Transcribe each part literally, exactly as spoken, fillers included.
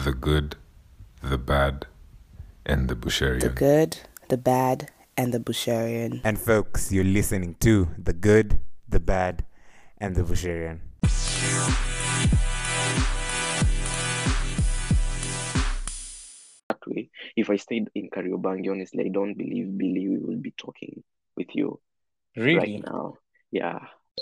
The Good, the Bad, and the The Busharian. Good, the Bad, and the Busharian. And folks, you're listening to The Good, the Bad, and the Busharian. That way, if I stayed in Kariobangi, honestly, I don't believe Billy will be talking with you Really? right now. Yeah.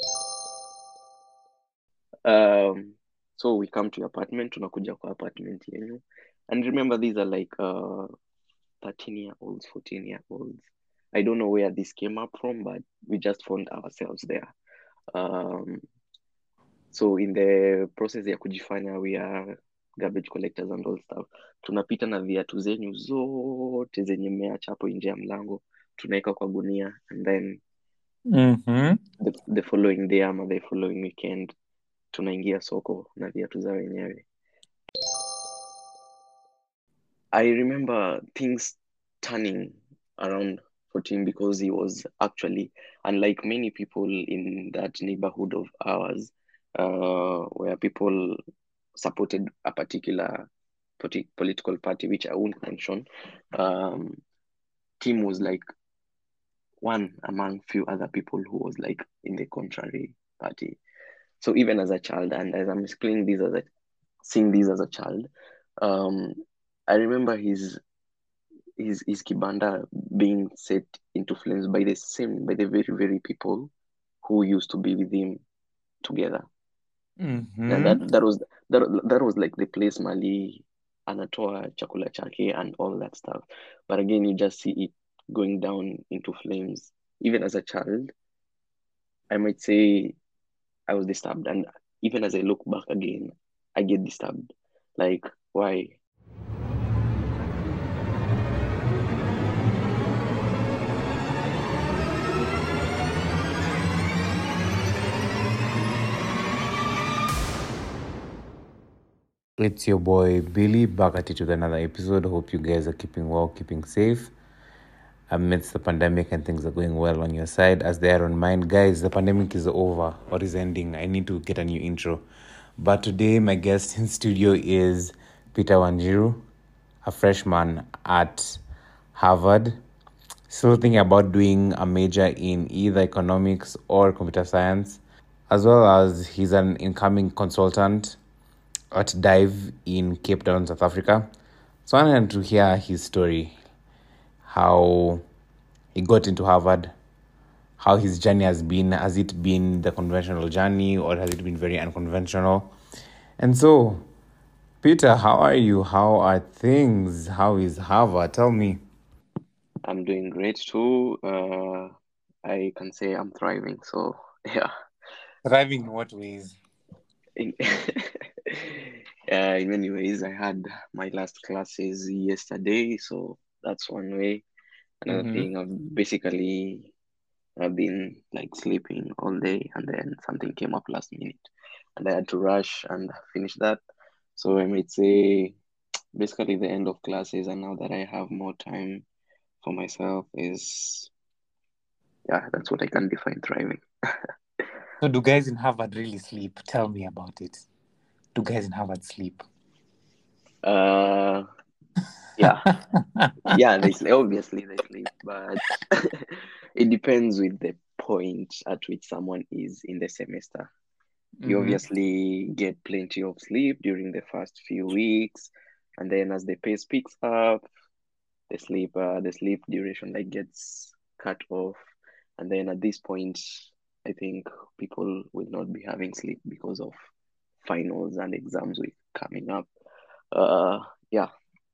Um, so we come to your apartment, tunakuja kwa apartment yenyu. And remember, these are like uh thirteen year olds, fourteen year olds. I don't know where this came up from, but we just found ourselves there. Um, so in the process ya kujifanya we are garbage collectors and all stuff, tunapita na viatu zenyu zote zenye mmeacha hapo nje ya mlango, tunaweka kwa gunia, and then Mm-hmm. the, the following day ama the following weekend tunaingia soko na viatu za wenyewe. I remember things turning around for him because he was actually, unlike many people in that neighborhood of ours, uh, where people supported a particular politi- political party, which I won't mention. Um, Tim was like one among few other people who was like in the contrary party. So even as a child, and as I'm explaining this as a seeing this as a child, um, I remember his his his kibanda being set into flames by the same by the very very people who used to be with him together. Mm-hmm. And that that was that that was like the place Mali anatoa chakula chake and all that stuff. But again, you just see it going down into flames. Even as a child, I might say I was disturbed, and even as I look back again, I get disturbed. Like, why? It's your boy Billy back at it with another episode. Hope you guys are keeping well, keeping safe amidst the pandemic, and things are going well on your side as they are on mine. Guys, the pandemic is over or is ending. I need to get a new intro. But today, my guest in studio is Peter Wanjiru, a freshman at Harvard, still thinking about doing a major in either economics or computer science, as well as he's an incoming consultant at Dive in Cape Town, South Africa. So I wanted to hear his story, how he got into Harvard, how his journey has been. Has it been the conventional journey or has it been very unconventional? And so, Peter, how are you? How are things? How is Harvard? Tell me. I'm doing great too. Uh, I can say I'm thriving. So yeah. Thriving in what ways? In, uh, in many ways, I had my last classes yesterday, so that's one way. Another Mm-hmm. thing, I've basically I've been like sleeping all day, and then something came up last minute, and I had to rush and finish that. So I might say basically the end of classes, and now that I have more time for myself, is yeah, that's what I can define thriving. So do guys in Harvard really sleep? Tell me about it. Do guys in Harvard sleep? Uh, yeah, yeah, they sleep. Obviously they sleep, but it depends with the point at which someone is in the semester. You Mhm. obviously get plenty of sleep during the first few weeks, and then as the pace picks up, the sleep uh, the sleep duration like gets cut off, and then at this point, I think people will not be having sleep because of finals and exams week coming up. Uh, yeah.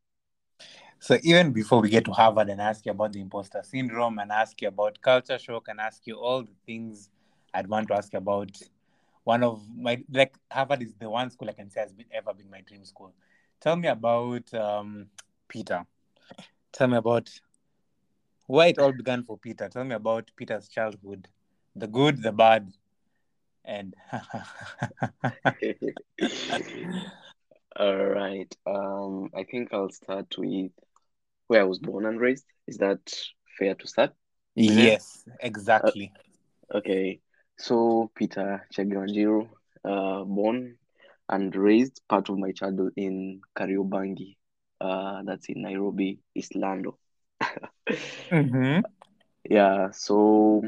So even before we get to Harvard and ask you about the imposter syndrome and ask you about culture shock and ask you all the things I'd want to ask you about, one of my, like, Harvard is the one school I can say has been, ever been my dream school. Tell me about um, Peter. Tell me about where it all began for Peter. Tell me about Peter's childhood, the good, the bad, and All right. Um, I think I'll start with where I was born and raised. Is that fair to start? yes, Uh, exactly. okay. So Peter Cheganjiru, uh, born and raised part of my childhood in Kariobangi. Uh, that's in Nairobi, East Lando. Mm-hmm. Yeah, so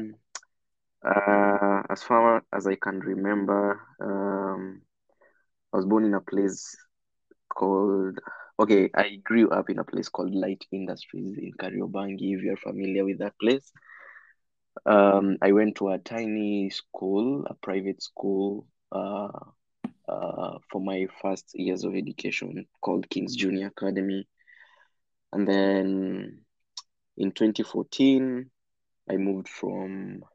uh, as far as I can remember, um, I was born in a place called, okay, I grew up in a place called Light Industries in Kariobangi, if you're familiar with that place. Um, I went to a tiny school, a private school, uh, uh, for my first years of education called King's Junior Academy. And then in twenty fourteen, I moved from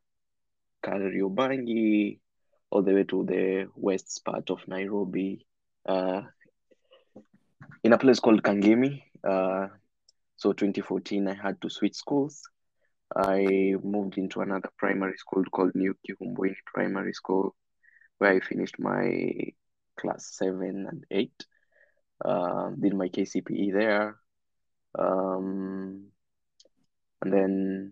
Kariobangi all the way to the west part of Nairobi, uh, in a place called Kangemi. Uh, so twenty fourteen, I had to switch schools. I moved into another primary school called New Kihumbuini Primary School, where I finished my class seven and eight. Uh, did my K C P E there. Um, and then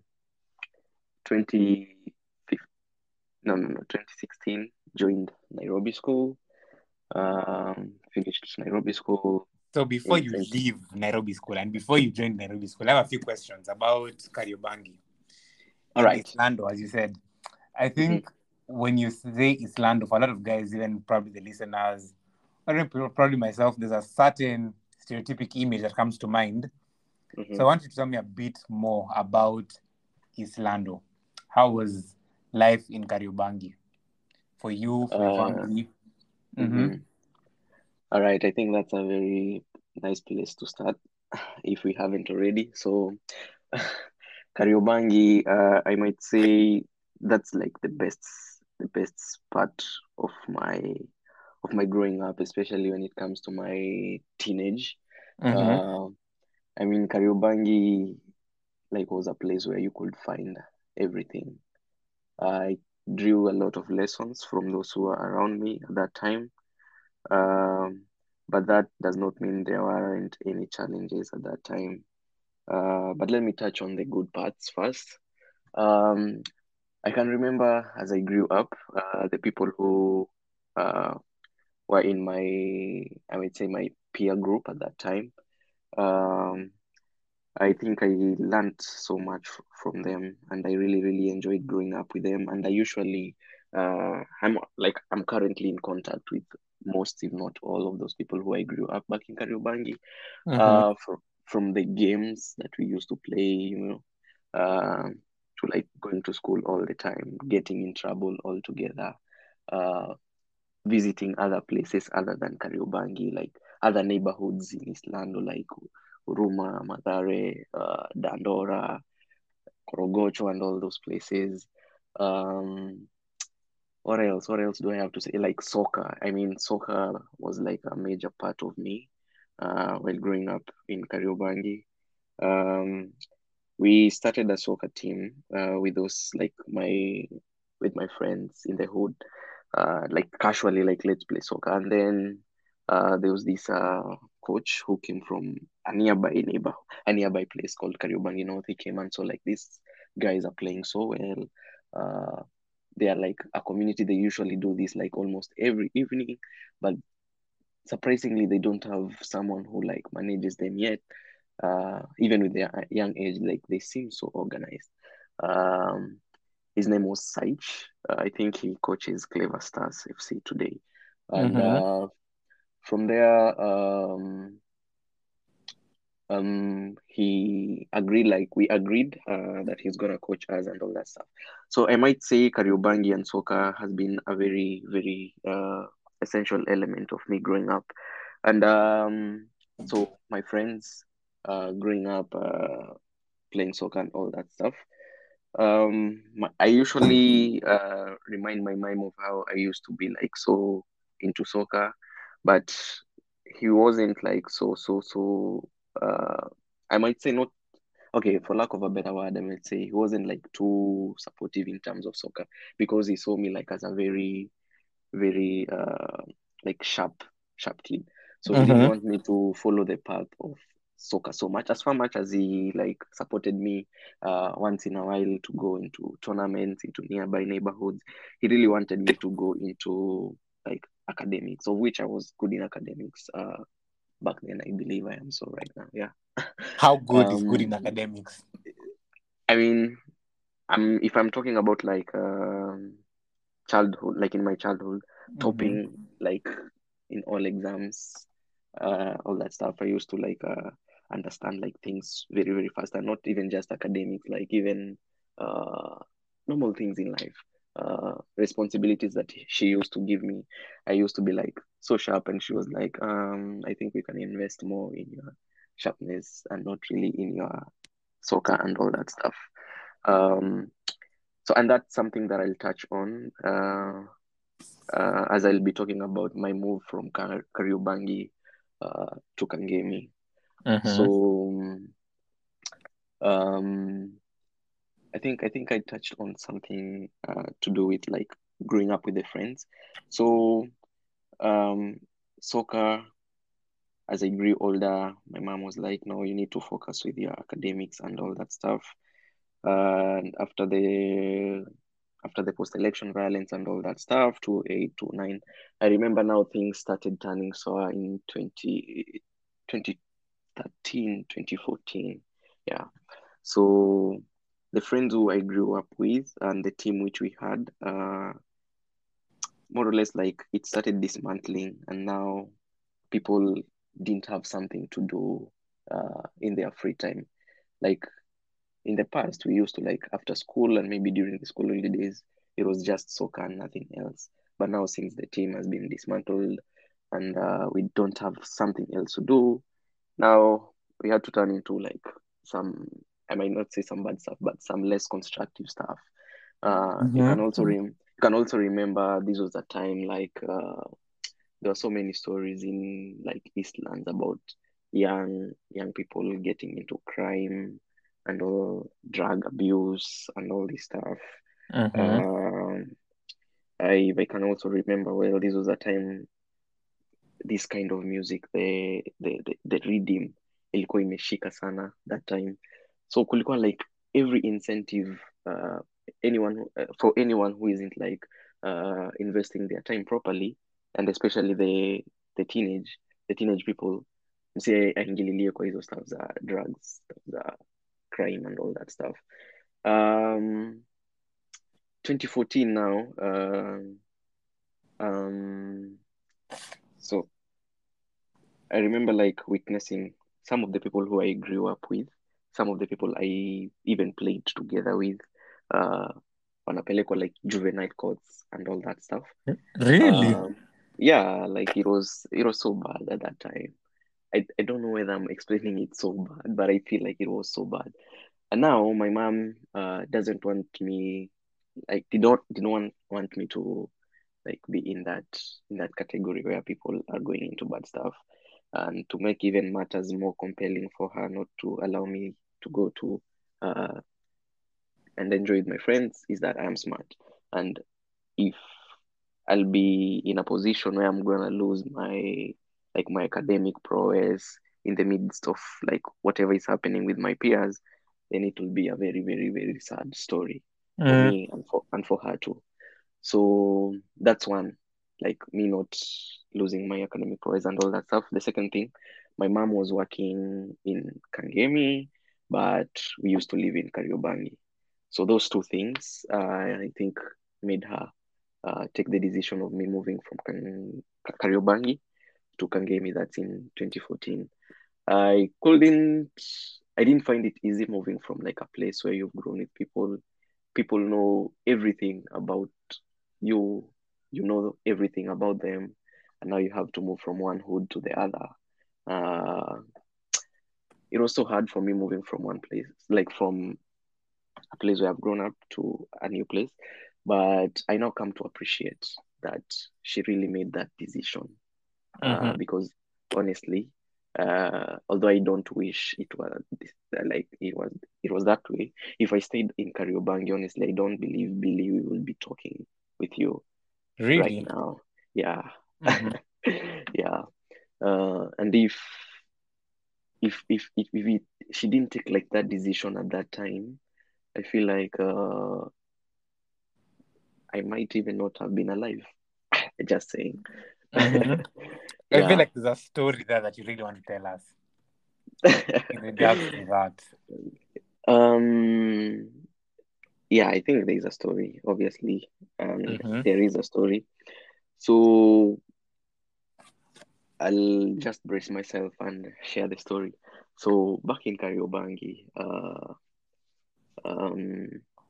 twenty fifteen, no, no, no, twenty sixteen, joined Nairobi School. Um, finished Nairobi School So before in you twenty. leave Nairobi School and before you join Nairobi School, I have a few questions about Kariobangi All and right. Islando, as you said. I Mm-hmm. think when you say Islando, for a lot of guys, even probably the listeners, or even probably myself, there's a certain stereotypic image that comes to mind. Mm-hmm. So I want you to tell me a bit more about Islando. How was life in Kariobangi for you, for your Uh, family? Mm-hmm. mm-hmm. All right. I think that's a very nice place to start if we haven't already. So, Kariobangi, uh, I might say that's like the best, the best part of my of my growing up, especially when it comes to my teenage. Mm-hmm. Uh, I mean, Kariobangi like was a place where you could find everything. I drew a lot of lessons from those who were around me at that time. Um, but that does not mean there weren't any challenges at that time. Uh, but let me touch on the good parts first. Um, I can remember as I grew up, uh, the people who uh, were in my, I would say, my peer group at that time. Um, I think I learned so much f- from them, and I really, really enjoyed growing up with them. And I usually, uh, I'm like, I'm currently in contact with most, if not all, of those people who I grew up back in Kariobangi. Mm-hmm. Uh, from from the games that we used to play, you know, uh, to like going to school all the time, getting in trouble all together, uh, visiting other places other than Kariobangi, like other neighborhoods in East Lando, like Huruma, Mathare, uh, Dandora, Korogocho, and all those places. Um, what else? What else do I have to say? Like soccer. I mean, soccer was like a major part of me uh, while growing up in Kariobangi. Um, we started a soccer team uh, with those like my with my friends in the hood, uh, like casually, like let's play soccer. And then uh, there was this uh, coach who came from a nearby neighbor, a nearby place called Kariobangi North. He came and saw like these guys are playing so well. Uh, they are like a community. They usually do this like almost every evening, but surprisingly, they don't have someone who like manages them yet. Uh, even with their young age, like they seem so organized. Um, his name was Saich. Uh, I think he coaches Clever Stars F C today. And Mm-hmm. uh, from there, um, um, he agreed, like we agreed uh, that he's gonna coach us and all that stuff. So I might say Kariobangi and soccer has been a very, very uh, essential element of me growing up. And um, so my friends uh, growing up uh, playing soccer and all that stuff. Um, my, I usually uh, remind my mom of how I used to be like so into soccer, but he wasn't like so so so. Uh, I might say not okay, for lack of a better word. I might say he wasn't like too supportive in terms of soccer because he saw me like as a very very uh like sharp sharp kid. So he didn't Mm-hmm. want me to follow the path of soccer so much. As far much as he like supported me uh once in a while to go into tournaments into nearby neighborhoods, he really wanted me to go into like academics, of which I was good in academics uh, back then. I believe I am so right now. Yeah. How good is good um, in academics? I mean, I'm if I'm talking about like um, childhood, like in my childhood, Mm-hmm. topping like in all exams, uh, all that stuff. I used to like uh, understand like things very very fast, and not even just academics, like even uh, normal things in life. Uh, responsibilities that she used to give me, I used to be like so sharp, and she was like, um, I think we can invest more in your sharpness and not really in your soccer and all that stuff. Um, so, and that's something that I'll touch on uh, uh, as I'll be talking about my move from Kar- Kariobangi uh, to Kangemi. Mm-hmm. So, um, I think I think I touched on something uh, to do with like growing up with the friends. So, um, soccer. As I grew older, my mom was like, "No, you need to focus with your academics and all that stuff." And after the after the post-election violence and all that stuff, two eight, two nine, I remember now things started turning sour in twenty, twenty thirteen, twenty fourteen. Yeah. So the friends who I grew up with and the team which we had, uh, more or less like it started dismantling, and now people didn't have something to do uh, in their free time. Like in the past, we used to like after school and maybe during the school holidays, it was just soccer and nothing else. But now, since the team has been dismantled and uh, we don't have something else to do, now we had to turn into like some, I might not say some bad stuff, but some less constructive stuff. Uh, you can also Mm-hmm. rem- you can also remember this was a time like uh, there were so many stories in like Eastlands about young young people getting into crime and all drug abuse and all this stuff. Mm-hmm. Um, I I can also remember well this was a time this kind of music the the the, the rhythm ilikuwa imeshika sana that time, so kulikuwa like every incentive uh, anyone uh, for anyone who isn't like uh, investing their time properly, and especially the the teenage the teenage people, msi aingililie kwa hizo stuff za drugs, stuff za crime and all that stuff. um twenty fourteen now. um um so I remember like witnessing some of the people who I grew up with, some of the people I even played together with, uh, wanapelekwa like juvenile courts and all that stuff. Really? Um, yeah, like it was it was so bad at that time. I, I don't know whether I'm explaining it so bad, but I feel like it was so bad. And now my mom uh doesn't want me, like did not didn't want want me to like be in that in that category where people are going into bad stuff. And to make even matters more compelling for her not to allow me to go to uh, and enjoy with my friends is that I'm smart. And if I'll be in a position where I'm gonna lose my like my academic prowess in the midst of like whatever is happening with my peers, then it will be a very, very, very sad story for Mm. me and for and for her too. So that's one, like me not losing my academic prowess and all that stuff. The second thing, my mom was working in Kangemi, but we used to live in Kariobangi. So those two things, uh, I think, made her uh, take the decision of me moving from Kan- Kariobangi to Kangemi. That's in twenty fourteen. I couldn't, I didn't find it easy moving from like a place where you've grown with people. People know everything about you, you know everything about them, and now you have to move from one hood to the other. Uh, it was so hard for me moving from one place, like from a place where I've grown up to a new place. But I now come to appreciate that she really made that decision. Uh, Mm-hmm. because honestly, uh, although I don't wish it was this, like it was it was that way. If I stayed in Kariobangi, honestly, I don't believe Billy we will be talking with you right Really? now. Yeah. Mm-hmm. Yeah. Uh, and if if if if, if it, she didn't take like that decision at that time, I feel like uh, I might even not have been alive. Just saying. Mhm. I feel Yeah. like there's a story there that you really want to tell us in regards to that. Um, yeah, I think there is a story, obviously, and Mm-hmm. there is a story. So I'll just brace myself and share the story. So back in Kariobangi, uh, um,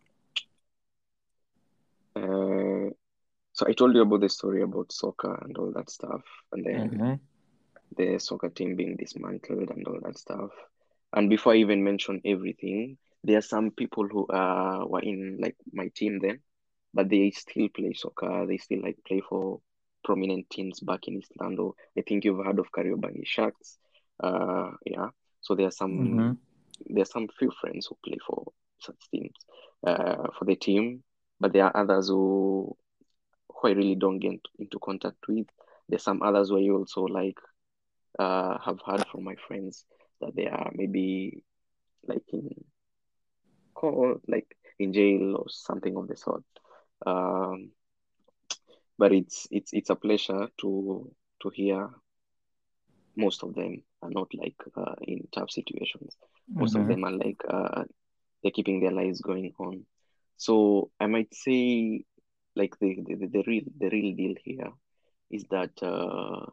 uh, so I told you about the story about soccer and all that stuff, and then Mm-hmm. the soccer team being dismantled and all that stuff. And before I even mention everything, there are some people who uh were in like my team then, but they still play soccer. They still like play for prominent teams back in East Lando. I think you've heard of Kariobangi Sharks. Uh, yeah. So there are Mm-hmm. some there's some few friends who play for such teams, uh, for the team, but there are others who who I really don't get into contact with. There's some others where you also like uh have heard from my friends that they are maybe like in court, like in jail or something of the sort. Um, but it's it's it's a pleasure to to hear most of them are not like uh, in tough situations. Most of Mm-hmm. them are like uh, they're keeping their lives going on. So I might say like the the, the, the real the real deal here is that uh,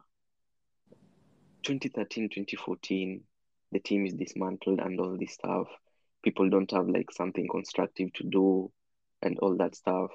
twenty thirteen, twenty fourteen, the team is dismantled and all this stuff. People don't have like something constructive to do and all that stuff.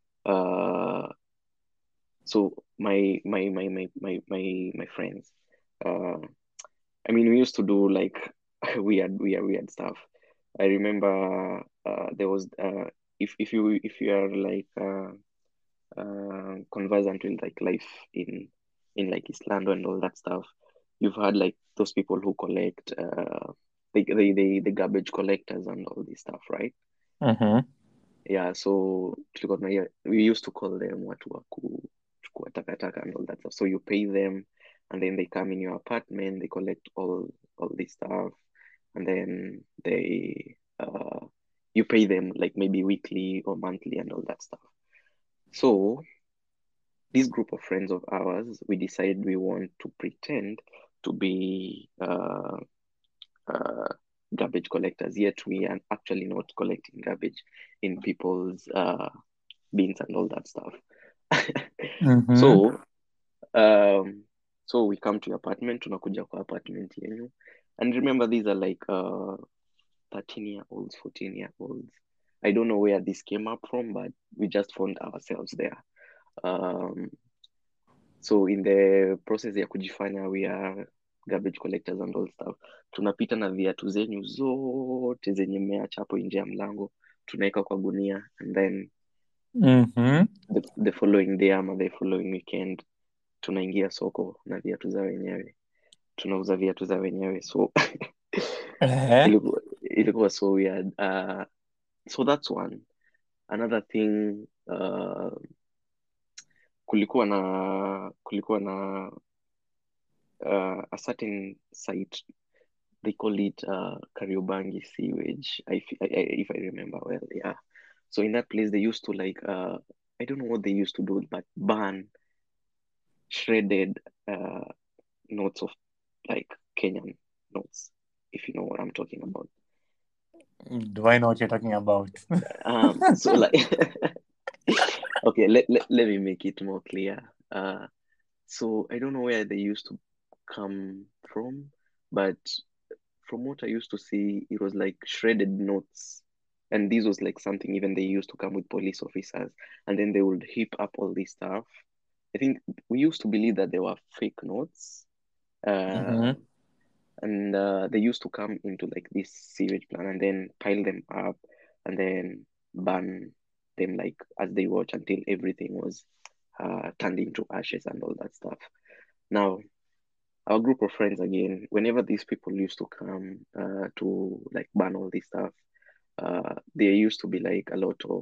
Uh, so my my my my my my my friends, uh, I mean, we used to do like weird, weird, weird stuff. I remember uh, there was uh, if if you if you are like uh, uh, conversant with like life in in like Islando and all that stuff, you've had like those people who collect uh, the the the, the garbage collectors and all this stuff, right? Mm-hmm. Yeah, so tulikuwa tuna- we used to call them watu wa kuchukua takataka and all that stuff. So you pay them and then they come in your apartment, they collect all all this stuff, and then they uh you pay them like maybe weekly or monthly and all that stuff. So this group of friends of ours, we decided we want to pretend to be uh, uh, garbage collectors, yet we are actually not collecting garbage in people's uh, bins and all that stuff. Mm-hmm. So um, so we come to your apartment, tunakuja kwa apartment yenyu, and remember these are like uh, thirteen year olds, fourteen year olds. I don't know where this came up from, but we just found ourselves there. Um, So in the process ya kujifanya we are garbage collectors and all stuff, tunapita na viatu zenyu zote zenye mmeacha hapo nje ya mlango, tunaweka kwa gunia, and then Mm-hmm. the, the following day ama the following weekend tunaingia soko na viatu za wenyewe, tunauza viatu za wenyewe. So Eh? ilikuwa, ilikuwa so weird. Uh, so that's one. Another thing, uh, kulikuwa na kulikuwa na uh, a certain site, they call it uh, Kariobangi sewage, I, I, if I remember well, yeah. So in that place, they used to like, uh, I don't know what they used to do, but burn shredded uh, notes of like Kenyan notes, if you know what I'm talking about. Do I know what you're talking about? Um, so like, okay, let, let, let me make it more clear. Uh, so I don't know where they used to come from, but from what I used to see, it was like shredded notes. And this was like something even they used to come with police officers, and then they would heap up all this stuff. I think we used to believe that they were fake notes. Uh, Mm-hmm. and uh, they used to come into like this sewage plant and then pile them up and then burn them like as they watch until everything was uh, turned into ashes and all that stuff. Now, our group of friends again, whenever these people used to come uh, to like ban all this stuff, uh, there used to be like a lot of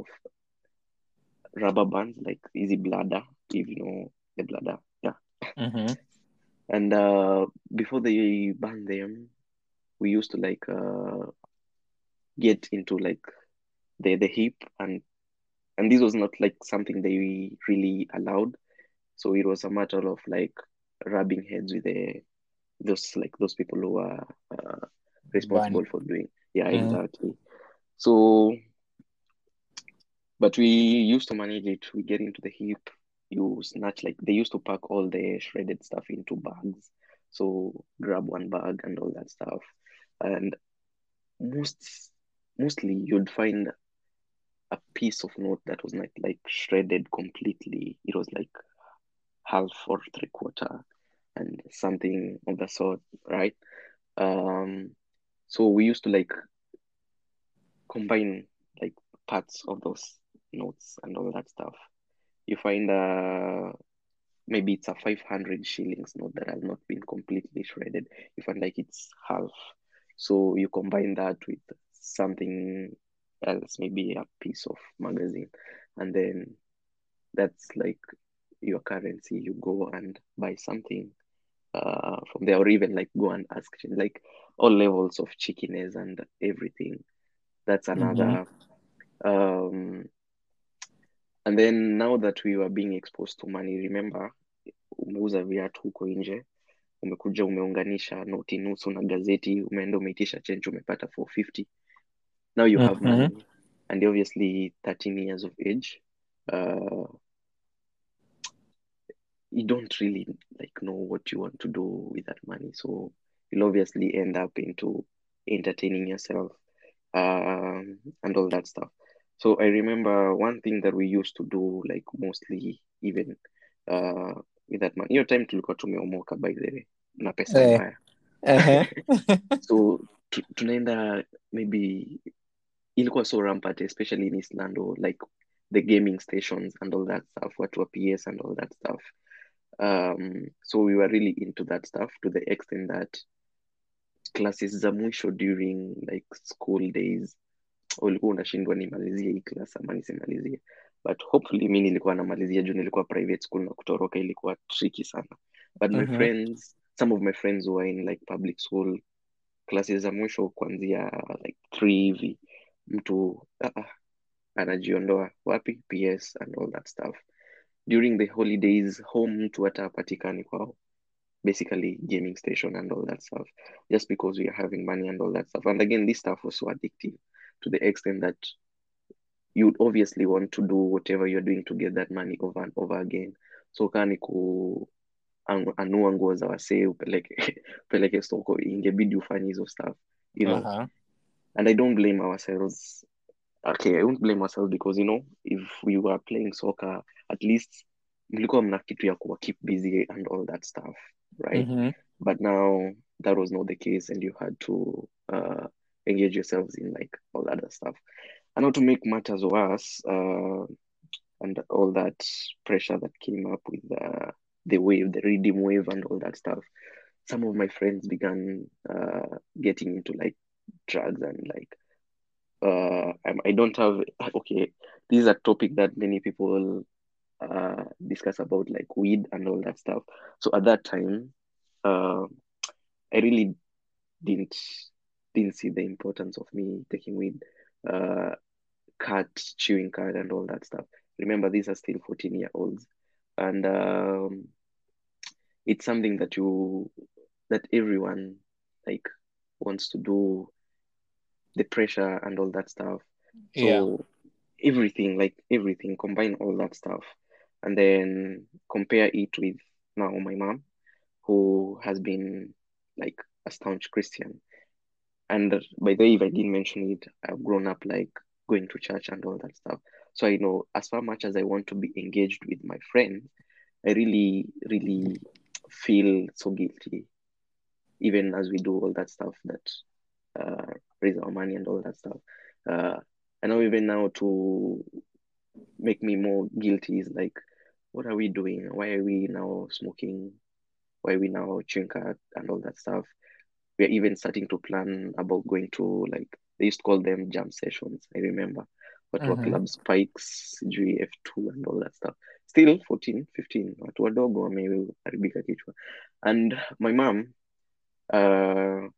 rubber bands, like easy bladder, if you know the bladder, yeah. Mm-hmm. And uh, before they ban them, we used to like uh, get into like the the heap, and and this was not like something they really allowed. So it was a matter of like rubbing heads with the those like those people who are uh, responsible Burn. for doing. Yeah, Mm. exactly. So, but we used to manage it. We get into the heap. You snatch like they used to pack all the shredded stuff into bags. So grab one bag and all that stuff. And most mostly you'd find a piece of note that was not like shredded completely. It was like half or three quarter and something of the sort, right? Um, so we used to like combine like parts of those notes and all that stuff. You find uh maybe it's a five hundred shillings note that has not been completely shredded. You find like it's half. So you combine that with something else, maybe a piece of magazine, and then that's like your currency. You go and buy something uh from there, or even like go and ask like all levels of chickiness and everything. That's Mm-hmm. another um and then now that we were being exposed to money, remember umeuza viatu huko nje, umekuja umeunganisha noti nusu na gazeti, umeenda umeitisha change, umepata four fifty. Now you have Mm-hmm. money, and obviously thirteen years of age, uh, you don't really like know what you want to do with that money. So you'll obviously end up into entertaining yourself, um, and all that stuff. So I remember one thing that we used to do, like mostly even uh, with that money. Hiyo time tulikuwa tumeomoka by the way, na pesa Eh. mbaya. Uh-huh. So tu- tunaenda maybe ilikuwa so rampant, especially in East Lando, like the gaming stations and all that stuff, watu wa P S and all that stuff. Um, so we were really into that stuff to the extent that classes za mwisho during like school days ulikuwa unashindwa nimalizie hii class ama nisimalizie, but hopefully mi nilikuwa namalizia juu nilikuwa private school na kutoroka ilikuwa tricky sana, but my Mm-hmm. friends, some of my friends who were in like public school, classes za mwisho kuanzia like three hivi mtu uh, anajiondoa wapi P S and all that stuff. During the holidays home mtu hata hapatikani kwao, basically gaming station and all that stuff, just because we are having money and all that stuff. And again, this stuff was so addictive to the extent that you'd obviously want to do whatever you're doing to get that money over and over again. So kani ku anu- anua nguo za wasee upeleke upeleke soko, ingebidi ufanye hizo stuff, you know. Uh-huh. And I don't blame ourselves. Okay, I won't blame ourselves because, you know, if we were playing soccer, at least mlikuwa mna kitu ya kuwa keep busy and all that stuff, right? Mm-hmm. But now that was not the case, and you had to uh, engage yourselves in like all other stuff. And now to make matters worse, uh, and all that pressure that came up with uh, the wave, the redeem wave, and all that stuff, some of my friends began uh, getting into like drugs and like uh, I'm, I don't have okay. This is a topic that many people uh, discuss about, like weed and all that stuff. So at that time, uh, I really didn't didn't see the importance of me taking weed, uh, cut, chewing cut, and all that stuff. Remember, these are still fourteen year olds, and um, it's something that you that everyone like wants to do, the pressure and all that stuff. Yeah. So everything, like everything, combine all that stuff, and then compare it with now my mom, who has been like a staunch Christian. And by the way, if I didn't mention it, I've grown up like going to church and all that stuff. So I know as far much as I want to be engaged with my friends, I really, really feel so guilty, even as we do all that stuff that uh, raise our money and all that stuff. Uh, I know even now to make me more guilty is like, what are we doing? Why are we now smoking? Why are we now chewing cut and all that stuff? We're even starting to plan about going to like they used to call them jam sessions. I remember. Watu wa Mm-hmm. club spikes, G F two and all that stuff. Still fourteen, fifteen. Watu wadogo wameharibika kichwa. And my mom uh,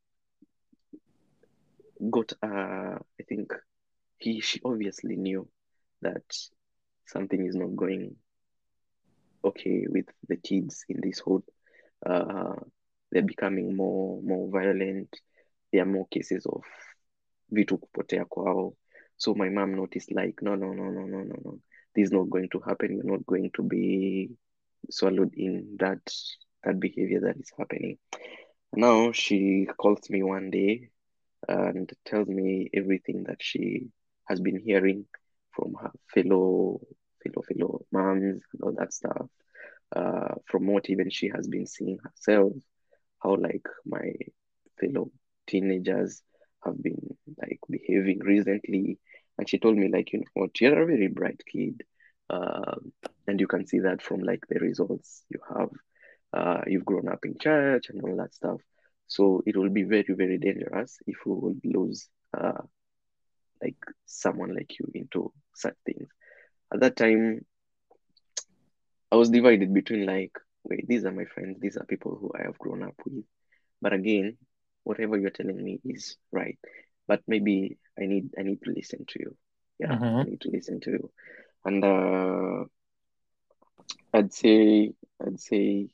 got uh, I think he she obviously knew that something is not going okay with the kids in this hood. Uh, they're becoming more more violent. There are more cases of vitu kupotea kwao. So my mom noticed like, no, no, no, no, no, no, no. This is not going to happen. You're not going to be swallowed in that that behavior that is happening. Now she calls me one day and tells me everything that she has been hearing from her fellow fellow fellow moms and all that stuff. Uh, from what even she has been seeing herself, how like my fellow teenagers have been like behaving recently. And she told me like, you know what, you're a very bright kid. Um, and you can see that from like the results you have. Uh, you've grown up in church and all that stuff. So it will be very, very dangerous if we would lose uh, like someone like you into such things. At that time, I was divided between like, wait, these are my friends, these are people who I have grown up with. But again, whatever you're telling me is right. But maybe I need I need to listen to you. Yeah, Mm-hmm. I need to listen to you. And uh, I'd say I'd say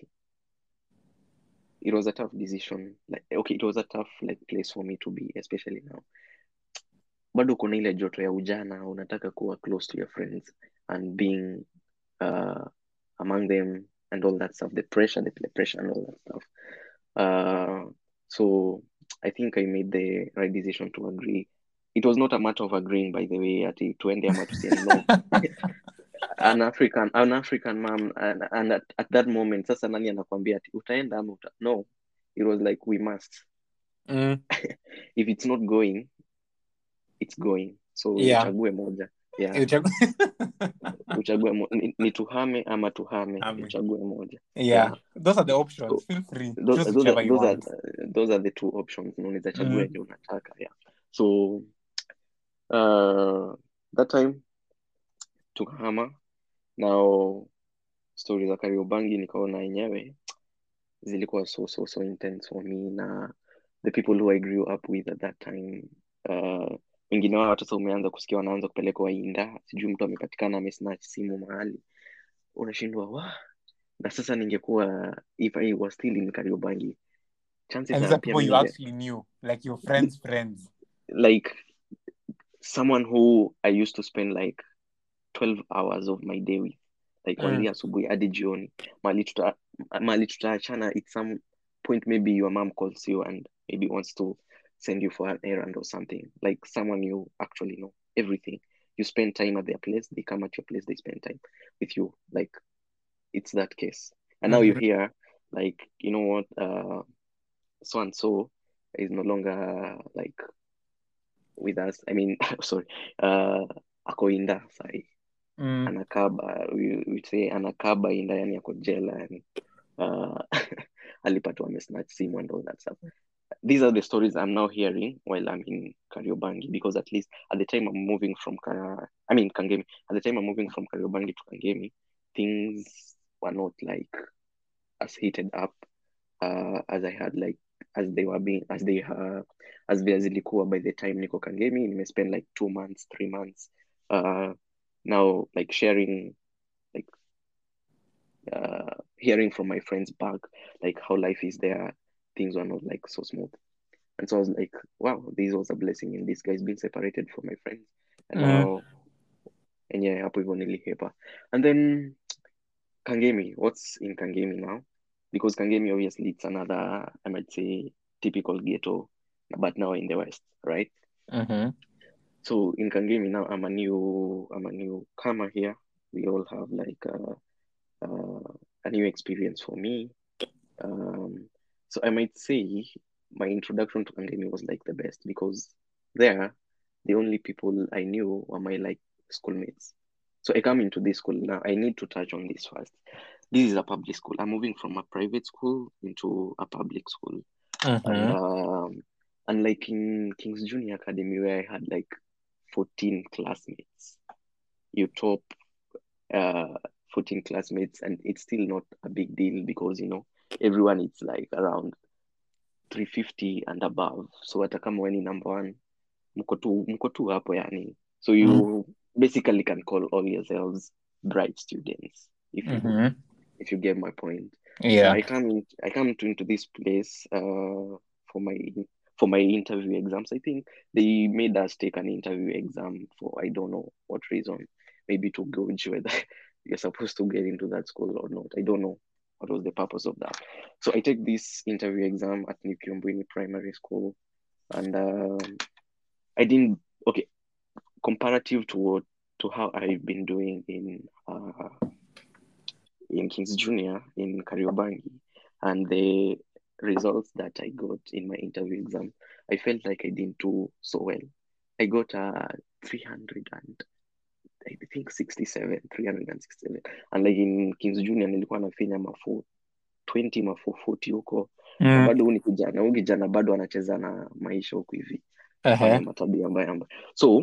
it was a tough decision. Like okay, it was a tough like place for me to be, especially now. Bado kuna ile joto ya ujana, unataka kuwa close to your friends and being uh, among them and all that stuff, the pressure, the peer pressure and all that stuff. Uh, so I think I made the right decision to agree. It was not a matter of agreeing, by the way, ati tuende ama tusiende. No, an African, an African mom, and, and at, at that moment, sasa nani anakwambia ati utaenda ama uta... No, it was like we must. Mm. If it's not going, it's going. So Yeah. uchague moja. Yeah. Uchague- Uchague mo ni, ni tuhame ama tuhame, Ame. uchague moja. yeah. Those are the So options. Feel free. those, Choose those are whichever you those are want. those are the two options. Unaweza chagua Mm. yenye unataka. Yeah. So uh, that time tukahama. Now stories za Kariobangi nikaona yenyewe zilikuwa so so so intense for me na the people who I grew up with at that time. Uh, wengine wao hata sasa umeanza kusikia wanaanza kupelekwa Inda, sijui mtu amepatikana amesnatch simu mahali, unashindwa wa na sasa ningekuwa if I was still in Kariobangi, chances And these are are pia people mi you ninge actually knew, like your friends' friends. like someone who I used to spend like twelve hours of my day with, like Mm. kuanzia asubuhi hadi jioni. Mali tuta mali tutaachana at some point, maybe your mom calls you and maybe wants to send you for an errand or something, like someone you actually know everything. You spend time at their place, they come at your place, they spend time with you. Like it's that case. And now you Mhm. hear like, you know what, uh so and so is no longer like with us. I mean, sorry, uh ako Inda sahi. Mm. Anakaba, we, we say anakaba Inda, yani ako jela, yani uh alipatwa amesnatch simu and all that stuff. These are the stories I'm now hearing while I'm in Kariobangi, because at least at the time I'm moving from Kara, I mean Kangemi, at the time I'm moving from Kariobangi to Kangemi, things were not like as heated up uh, as I had like as they were being as they uh, as vile zilikuwa by the time niko Kangemi. Nime spend like two months, three months uh, now, like sharing like uh, hearing from my friends back like how life is there. Things were not like so smooth, and so I was like, wow, this was a blessing in disguise, being separated from my friends. And Mm. now enye hapo hivyo nilihepa. And then Kangemi, what's in Kangemi now? Because Kangemi, obviously, it's another, I might say, typical ghetto, but now in the West, right? Mm-hmm. So in Kangemi now, I'm a new, I'm a newcomer here. We all have like a, a, a new experience for me. Um, so I might say my introduction to Kangemi was like the best, because there, the only people I knew were my like schoolmates. So I come into this school now. I need to touch on this first. This is a public school. I'm moving from a private school into a public school. And Mm-hmm. um, unlike in King's Junior Academy, where I had like fourteen classmates, you top uh, fourteen classmates, and it's still not a big deal because, you know, everyone is like around three fifty and above. So hata kama wewe ni number one, mko tu mko tu hapo yani. So you Mm. basically can call all yourselves bright students if you Mm-hmm. if you get my point. Yeah. I come in, I come to, into this place uh for my for my interview exams. I think they made us take an interview exam for I don't know what reason, maybe to gauge whether you're supposed to get into that school or not. I don't know what was the purpose of that. So I take this interview exam at Nikiumbwini Primary School, and um, I didn't okay comparative to what to how I've been doing in uh, in King's Junior in Kariobangi, and the results that I got in my interview exam, I felt like I didn't do so well. I got a three hundred and I think sixty-seven, three hundred sixty-seven. And like in King's Junior nilikuwa nafanya ma four twenty ma four forty huko. Na Mm. bado huyu ni kijana, huyu kijana bado anacheza na maisha huku hivi. Fanya Uh-huh. matabia mbaya mbaya. So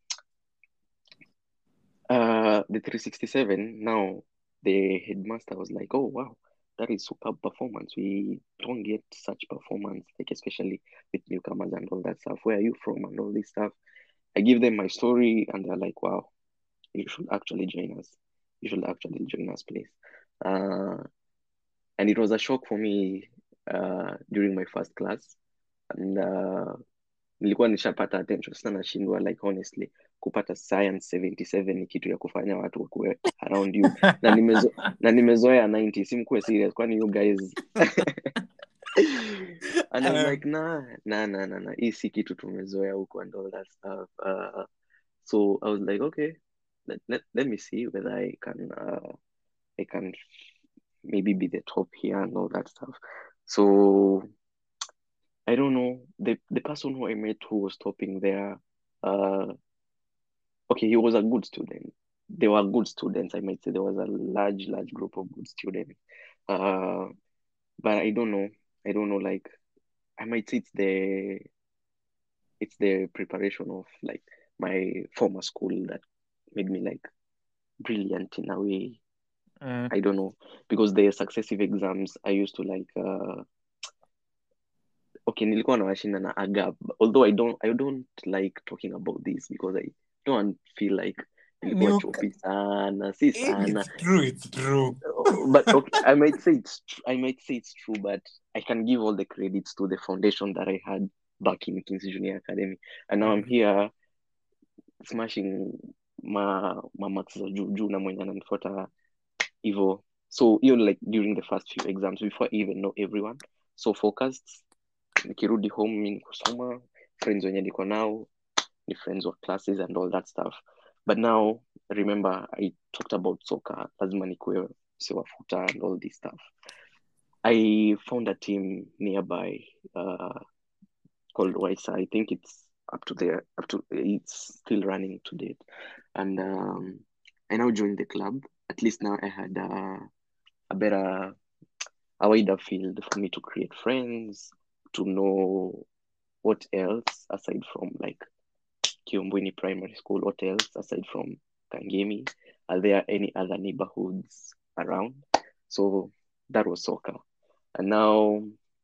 uh the three sixty-seven now the headmaster was like, oh wow, that is superb performance. We don't get such performance, like especially with newcomers and all that stuff. Where are you from and all this stuff? I give them my story and they're like, wow, you should actually join us. You should actually join us, please. Uh, and it was a shock for me uh, during my first class. And uh, nilikuwa nishapata attention sana, nashindwa like honestly kupata science seventy-seven ni kitu ya kufanya watu wakuwe around you na nimezo na nimezoea ninety, simkuwe serious kwani you guys and I was like nah nah nah nah nah hii si kitu tumezoea huko and all that stuff. Uh, so I was like okay, let, let, let me see whether I can uh, I can maybe be the top here and all that stuff. So I don't know. The the person who I met who was topping there, uh, okay, he was a good student. They were good students, I might say. There was a large, large group of good students. Uh, but I don't know. I don't know. Like, I might say it's the it's the preparation of like my former school that made me like brilliant in a way. Mm. I don't know, because the successive exams I used to like. Uh, okay, nilikuwa nawashinda na agab, although I don't I don't like talking about this because I don't feel like nilikuwa New- chopi sana, si sana. It's true, it's true. But okay, I might say it's tr- I might say it's true, but I can give all the credits to the foundation that I had back in King's Junior Academy, and now I'm here smashing ma ma marks za juu juu na mwenye ananifuata hivyo. So you know, like during the first few exams before I even know everyone, so focused. Nikirudi home mi ni kusoma, friends wenye niko nao ni friends wa classes and all that stuff. But now remember I talked about soccer, lazima nikuwe siwafuta and all this stuff. I found a team nearby uh, called Waisa. I think it's up to there up to it's still running to date, and um, I now joined the club. At least now I had uh, a better a wider field for me to create friends, to know what else aside from like Kiombweni Primary School, what else aside from Kangemi? Are there any other neighborhoods around? So that was soccer. And now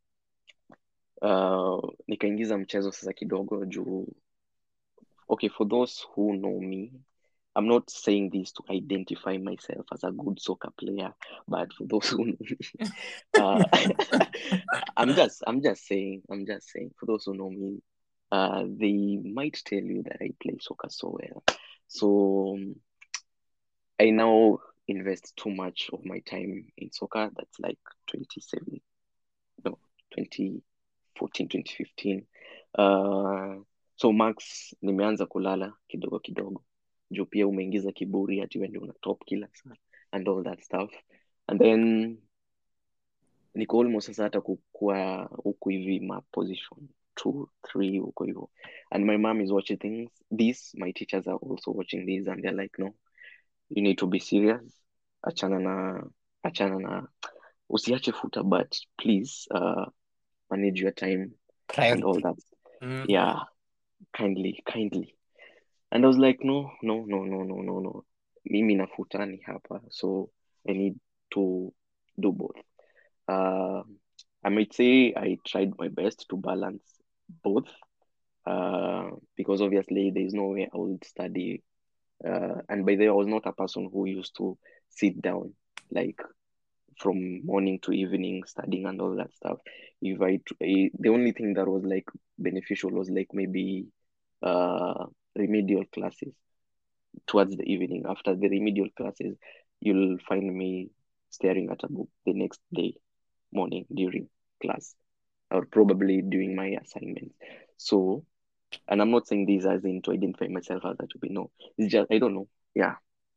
uh, nikaingiza mchezo sasa kidogo juu. Okay, for those who know me, I'm not saying this to identify myself as a good soccer player, but for those who know me, uh, I'm just I'm just saying I'm just saying for those who know me, uh, they might tell you that I play soccer so well. So um, I now invest too much of my time in soccer. That's like twenty-seven, no, twenty fourteen, twenty fifteen. Uh, so Max, nimeanza kulala kidogo kidogo. Juu pia umeingiza kiburi ati wewe ndio una top kila saa and all that stuff. And then niko almost sasa hata kukua huku hivi ma position two, three huko hivyo. And my mom is watching things. This, my teachers are also watching this and they're like, no, you need to be serious. Achana na achana na usiache futa, but please uh, manage your time and all that. Mm. Yeah, kindly, kindly. And I was like, no, no, no, no, no, no, no. Mimi nafuta ni hapa, so I need to do both. Uh, I might say I tried my best to balance both, uh, because obviously there is no way I would study. Uh, and by the way, I was not a person who used to sit down like from morning to evening studying and all that stuff. If I, I the only thing that was like beneficial was like maybe uh remedial classes towards the evening. After the remedial classes, you'll find me staring at a book the next day morning during class or probably doing my assignments. So, and I'm not saying this as in to identify myself as that to be no. It's just I don't know. Yeah.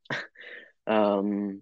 um.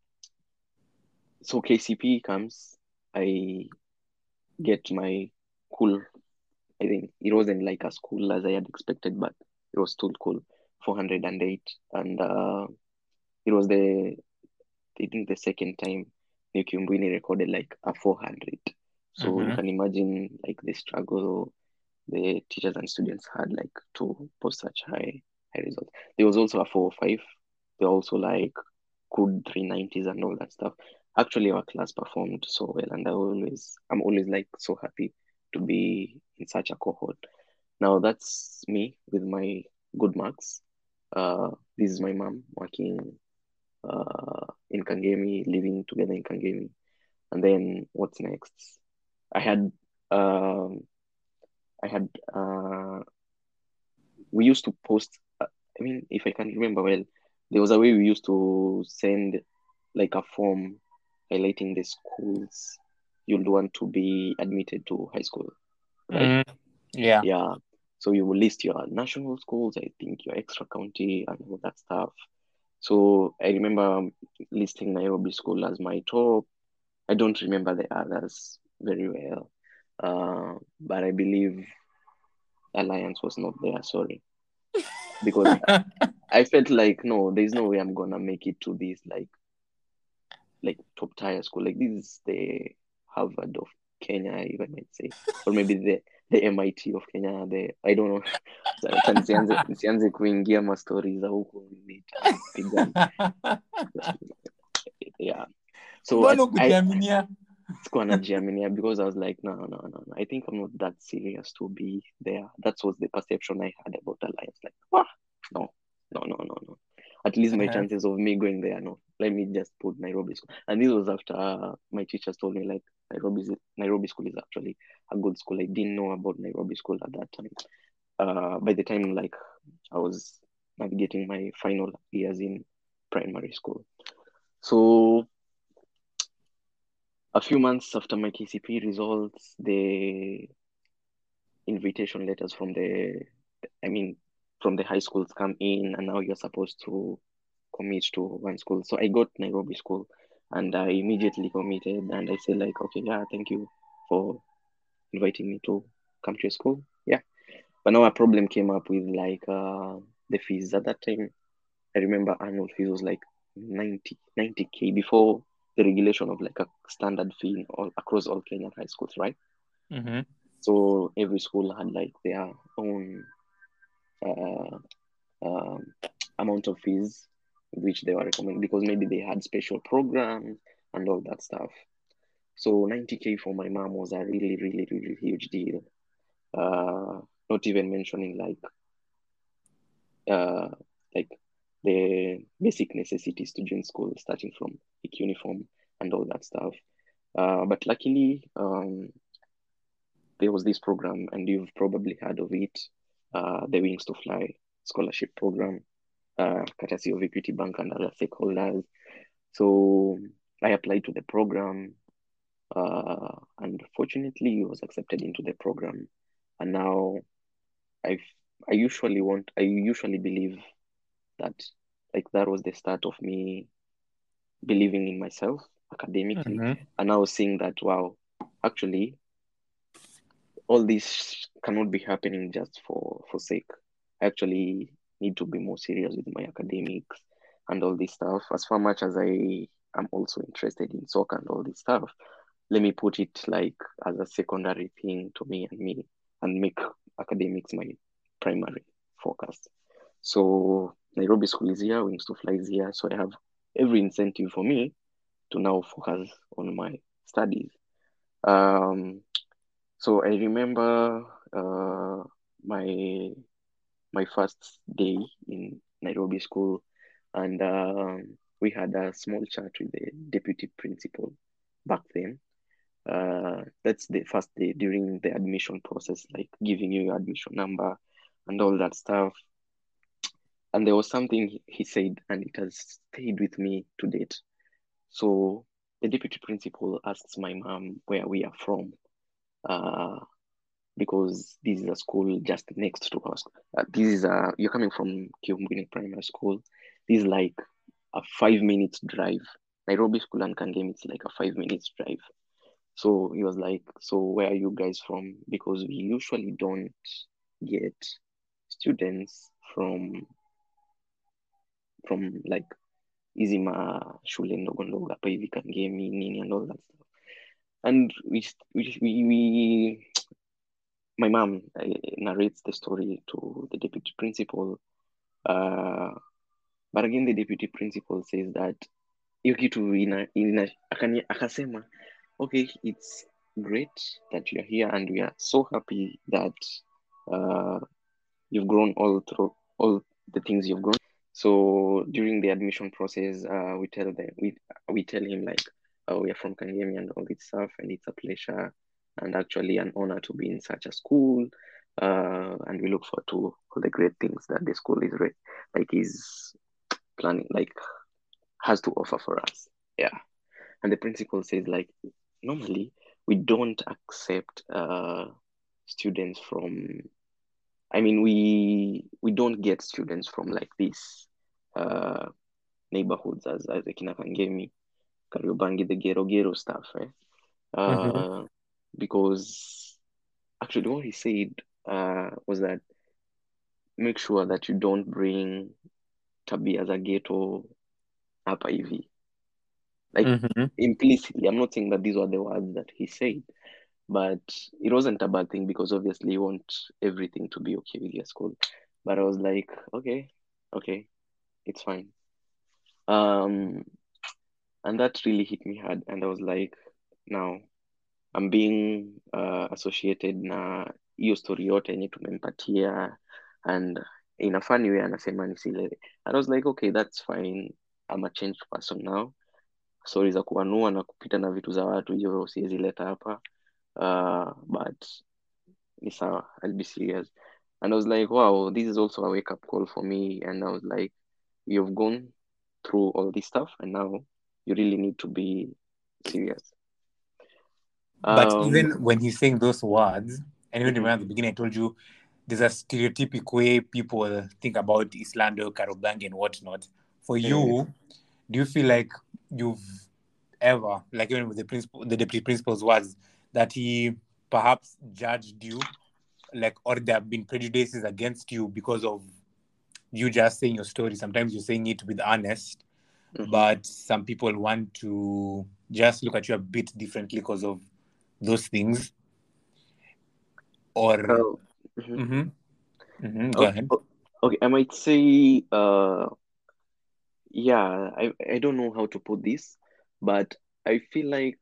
So K C P E comes. I get my cool. I think it wasn't like as cool as I had expected, but it was still cool. four hundred eight, and uh, it was the I think the second time Nikiumbwini recorded like a four hundred. So you Mm-hmm. can imagine like the struggle the teachers and students had like to post such high high results. There was also a four or five. They also like good three nineties and all that stuff. Actually, our class performed so well, and I always I'm always like so happy to be in such a cohort. Now that's me with my good marks. Uh, this is my mom working uh, in Kangemi, living together in Kangemi. And then what's next? I had um, I had uh, we used to post. Uh, I mean, if I can remember well, there was a way we used to send like a form highlighting the schools you'd want to be admitted to high school, right? Mm-hmm. Yeah. Yeah. So you will list your national schools, I think your extra county and all that stuff. So I remember listing Nairobi School as my top. I don't remember the others very well. Uh, but I believe Alliance was not there, sorry. Because I felt like no, there's no way I'm gonna make it to this like like top tier school. Like this is the Harvard of Kenya, if I might say. Or maybe the the M I T of Kenya. The I don't know. Acha nisianze nisianze kuingia mastori za huko nitapigana. Yeah. So I, Mbona I ukujiaminia? sikuwa najiaminia because I was like, no, no, no, no. I think I'm not that serious to be there. That was the perception I had about Alliance. Like, ah, no, no, no, no, no. At least my Uh-huh. chances of me going there, no. Let me just put Nairobi school. And this was after uh, my teachers told me like Nairobi Nairobi school is actually a good school. I didn't know about Nairobi school at that time. Uh, by the time like I was navigating my final years in primary school. So a few months after my K C P E results, the invitation letters from the, I mean, from the high schools come in, and now you're supposed to commit to one school. So I got Nairobi school, and I immediately committed, and I said like, okay, yeah, thank you for inviting me to come to your school. Yeah, but now a problem came up with like uh, the fees at that time. I remember annual fees was like ninety k before the regulation of like a standard fee in all across all Kenyan high schools, right? Mm-hmm. So every school had like their own uh, um, amount of fees which they were recommending because maybe they had special programs and all that stuff. So ninety k for my mom was a really, really, really huge deal. Uh, not even mentioning like uh, like the basic necessities to join school, starting from like uniform and all that stuff. Uh, but luckily, um, there was this program, and you've probably heard of it, uh, the Wings to Fly scholarship program, uh, courtesy of Equity Bank and other stakeholders. So I applied to the program, uh, and fortunately, I was accepted into the program. And now I I usually want I usually believe that like that was the start of me believing in myself academically, Mm-hmm. and I was seeing that wow, actually all this cannot be happening just for for sake. I actually need to be more serious with my academics and all this stuff. As far much as I am also interested in soccer and all this stuff, let me put it like as a secondary thing to me and me and make academics my primary focus. So Nairobi School is here, Wings to Fly is here. So I have every incentive for me to now focus on my studies. Um, so I remember uh, my my first day in Nairobi School, and um, we had a small chat with the deputy principal. back then. Uh, that's the first day during the admission process, like giving you your admission number and all that stuff. And there was something he he said, and it has stayed with me to date. So the deputy principal asks my mom where we are from, uh, because this is a school just next to us. Uh, this is a you're coming from Kiumgini Primary School. This is like a five minutes drive. Nairobi School and Kangemi, it's like a five minutes drive. So he was like, "So where are you guys from? Because we usually don't get students from from like hizi ma shule ndogo ndogo hapa hivi Kangemi nini and all that stuff." And we we we, we my mom uh, narrates the story to the deputy principal. Uh, but again, the deputy principal says that hiyo kitu ina, ina akani, akasema, okay, it's great that you're here and we are so happy that uh, you've grown all through all the things you've grown. So during the admission process, uh, we tell them we we tell him like, oh, we are from Kangemi and all this stuff, and it's a pleasure and actually an honor to be in such a school. Uh, and we look forward to all the great things that the school is re- like is planning, like has to offer for us. Yeah. And the principal says like, normally we don't accept uh, students from I mean, we we don't get students from like these uh, neighborhoods as as Akina Kangemi, Kariobangi, the Gero Gero stuff, eh? Mm-hmm. Uh, because actually what he said uh, was that make sure that you don't bring tabia za ghetto hapa hivi. Like Mm-hmm. implicitly, I'm not saying that these were the words that he said, but it wasn't a bad thing because obviously you want everything to be okay with your school. But I was like, okay, okay, it's fine. Um, and that really hit me hard, and I was like, now I'm being uh, associated na hiyo story yote yenye tumempatia, and in a funny way anasema nisilele. And I was like, okay, that's fine. I'm a changed person now. Story za kuanua na kupita na vitu za watu hiyo siwezi leta hapa. Uh, but ni sawa, I'll be serious. And I was like, wow, this is also a wake up call for me. And I was like, you've gone through all this stuff, and now you really need to be serious. But Um, even when he's saying those words, and even mhm, remember at the beginning, I told you there's a stereotypic way people think about Islando, Karoblangi, and whatnot. For mm, you, do you feel like you've ever, like even with the principal, the deputy principal's words, that he perhaps judged you, like, or there have been prejudices against you because of you just saying your story? Sometimes you're saying it with honest, mhm. but some people want to just look at you a bit differently because of those things. Or Uh, mhm. Mhm. Mhm, go Okay, ahead. o- okay, I might say, uh, yeah, I, I don't know how to put this, but I feel like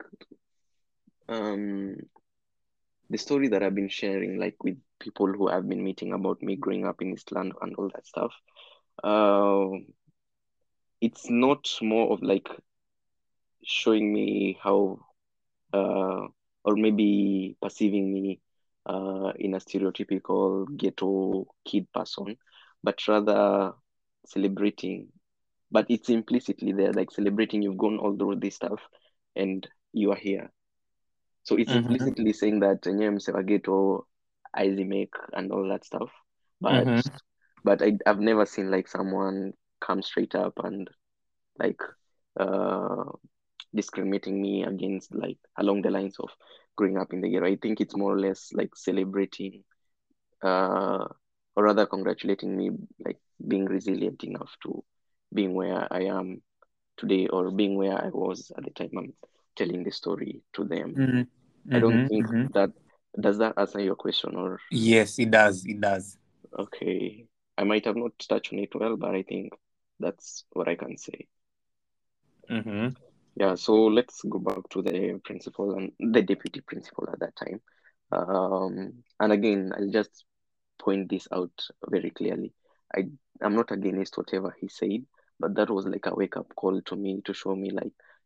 um the story that I've been sharing, like with people who have been meeting about me growing up in East Land and all that stuff, uh, it's not more of like showing me how, uh, or maybe perceiving me uh, in a stereotypical ghetto kid person, but rather celebrating. But it's implicitly there, like celebrating you've gone all through this stuff and you are here. So it's Mhm. implicitly saying that enyewe msewa ghetto aizi make and all that stuff. But Mhm. but I, I've never seen like someone come straight up and like uh discriminating me against like along the lines of growing up in the ghetto. I think it's more or less like celebrating uh or rather congratulating me like being resilient enough to being where I am today or being where I was at the time I'm telling the story to them. Mhm. I don't Mhm. think Mhm. that does that answer your question or Yes, it does. It does. okay. I might have not touched on it well, but I think that's what I can say. Mhm. Yeah, so let's go back to the principal and the deputy principal at that time. Um, and again, I'll just point this out very clearly. I I'm not against whatever he said, but that was like a wake up call to me to show me like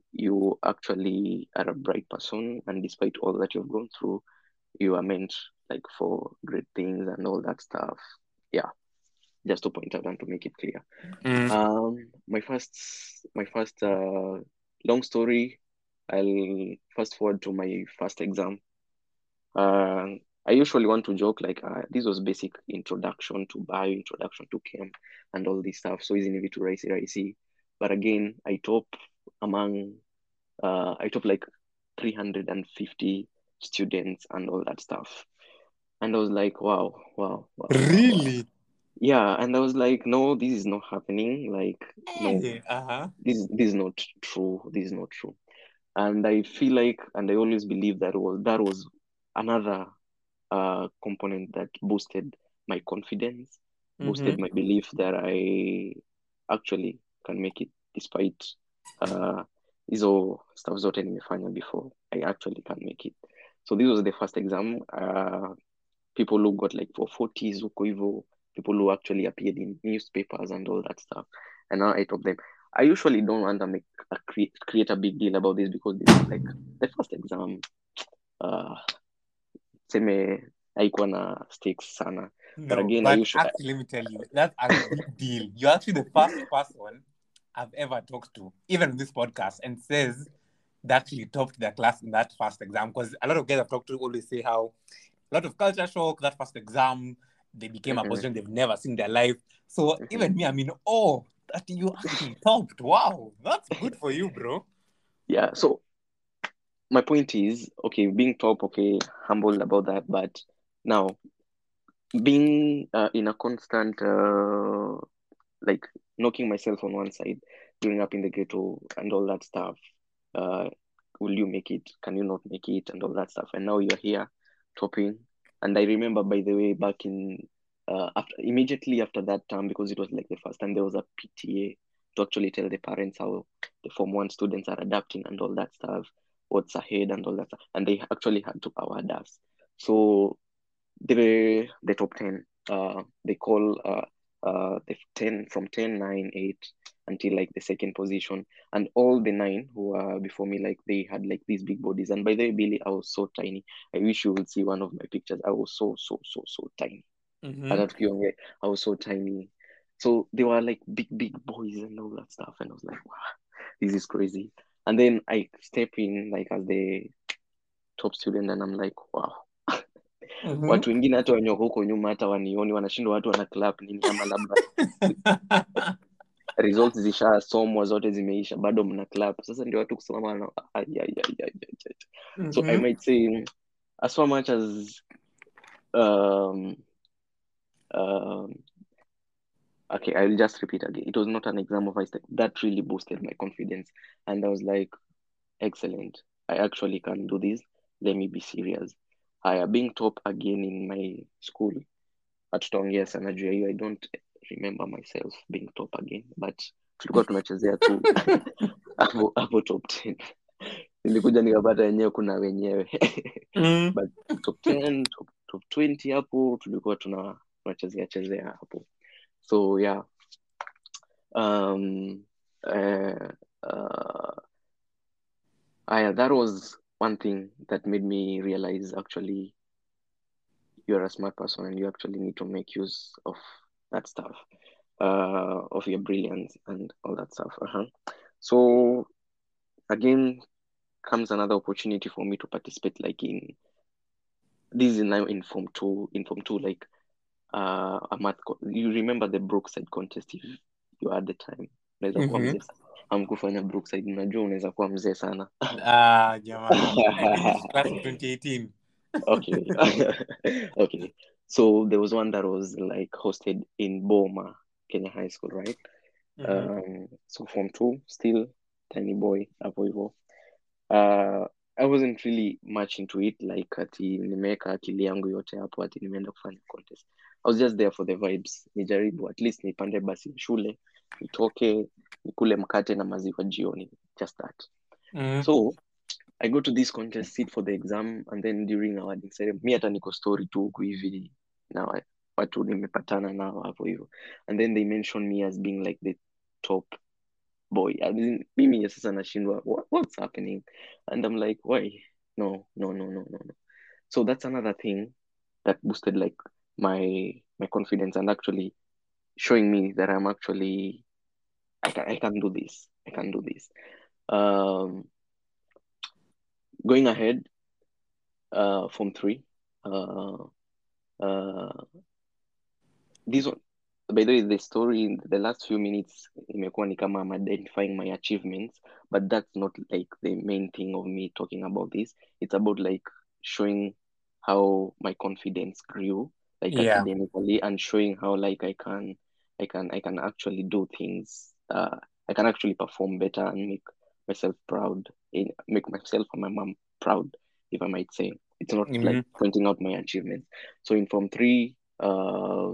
you actually are a bright person, and despite all that you've gone through, you are meant like for great things and all that stuff. Yeah, just to point out and to make it clear. Mm. Um, my first, my first, uh, long story. I'll fast forward to my first exam. Uh, I usually want to joke like uh, this was basic introduction to bio, introduction to chem, and all this stuff. So easy to raisi raisi. But again, I top among uh, I top like three hundred fifty students and all that stuff. And I was like, wow, wow, wow, wow, wow. Really? Yeah, and I was like, no, this is not happening. Like, no, Hey, uh-huh. this this is not true. This is not true. And I feel like, and I always believe that was that was another uh component that boosted my confidence, boosted Mm-hmm. my belief that I actually can make it despite uh hizo stuff zote nimefanya before. I actually can make it. So this was the first exam. Uh, people who got like for forties, huko hivyo, people who actually appeared in newspapers and all that stuff. And now I top them. I usually don't want to make a create, create a big deal about this because this is like the first exam. Uh, seme haikuwa na stakes sana. But No, again, I but usually actually, let me tell you, that's a big deal. You're actually the first person I've ever talked to, even on this podcast, and says they actually topped their class in that first exam. Because a lot of guys I've talked to always say how a lot of culture shock, that first exam, they became a Mhm, position they've never seen in their life. So mhm. even me, I'm in awe that you actually topped. Wow, that's good for you, bro. Yeah. So my point is, okay, being top, okay, humble about that, but now being uh, in a constant uh, like knocking myself on one side, growing up in the ghetto and all that stuff. Uh, will you make it? Can you not make it? And all that stuff. And now you're here topping. And I remember, by the way, back in uh, after immediately after that term, because it was like the first time there was a P T A to actually tell the parents how the Form One students are adapting and all that stuff, what's ahead and all that stuff. And they actually had to award us. So they were the top ten. Uh, they call uh, uh, the ten from ten, nine, eight until like the second position. And all the nine who were before me, like they had like these big bodies. And by the way, Billy, I was so tiny. I wish you would see one of my pictures. I was so, so, so, so tiny. Mm-hmm. Hata tukiongea, I was so tiny. So they were like big, big boys and all that stuff. And I was like, wow, this is crazy. And then I step in like as the top student and I'm like, wow. Mm-hmm. Watu wengine hata wenye wako huko nyuma hata wanioni, wanashindwa watu wana clap nini, ama labda results zishasomwa zote zimeisha, bado mna clap. Sasa ndio watu kusimama na ay, ay, ay, ay, ay, ay. So I Mm-hmm. might say as far much as um um okay, I'll just repeat again. It was not an exam of ice that really boosted my confidence, and I was like, excellent. I actually can do this. Let me be serious. I am being top again in my school. Hatutaongea sana juu ya hiyo. I don't remember myself being top again, but tulikuwa tunachezea tu hapo hapo top ten. Nilikuja nikapata wenyewe kuna wenyewe Mm. but top ten, top, top twenty hapo tulikuwa tuna tunachezea chezea hapo. So yeah, um uh, uh I, that was one thing that made me realize actually you're a smart person and you actually need to make use of that stuff, uh, of your brilliance and all that stuff. Uh-huh. So again comes another opportunity for me to participate, like in this is now in form two, in form two, like uh, a math. Co- you remember the Brookside contest? If you had the time, unaweza kuwa Mm-hmm. mzee sana. Hamkufanya Brookside, unajua unaweza kuwa mzee sana. Ah, jamani. I finished class in twenty eighteen. Okay. Okay. So there was one that was like hosted in Boma, Kenya High School, right? Mm-hmm. Um, so form two, still tiny boy, hapo hivyo. Uh, I wasn't really much into it, like ati nimeweka akili yangu yote hapo ati nimeenda kufanya contest. I was just there for the vibes. Nijaribu at least nipande basi shule, nitoke, nikule mkate na maziwa jioni, just that. Mm-hmm. So I go to this contest, sit for the exam, and then during our awarding ceremony, mi hata niko story tu huku hivi na wa- watu nimepatana nao hapo hivyo, and then they mention me as being like the top boy. I mean, mimi sasa nashindwa, what, what's happening? And I'm like, why? No, no, no, no, no, no. So that's another thing that boosted like my my confidence and actually showing me that I'm actually I can I can do this. I can do this. Um, going ahead, uh, form three. Uh, uh, this one, by the way, the story in the last few minutes imekuwa ni kama I'm identifying my achievements, but that's not like the main thing of me talking about this. It's about like showing how my confidence grew, like Yeah. academically, and showing how like I can, I can, I can actually do things. Uh, I can actually perform better and make myself proud, in make myself and my mom proud, if I might say. It's not like Mhm. pointing out my achievements. So in form three, uh,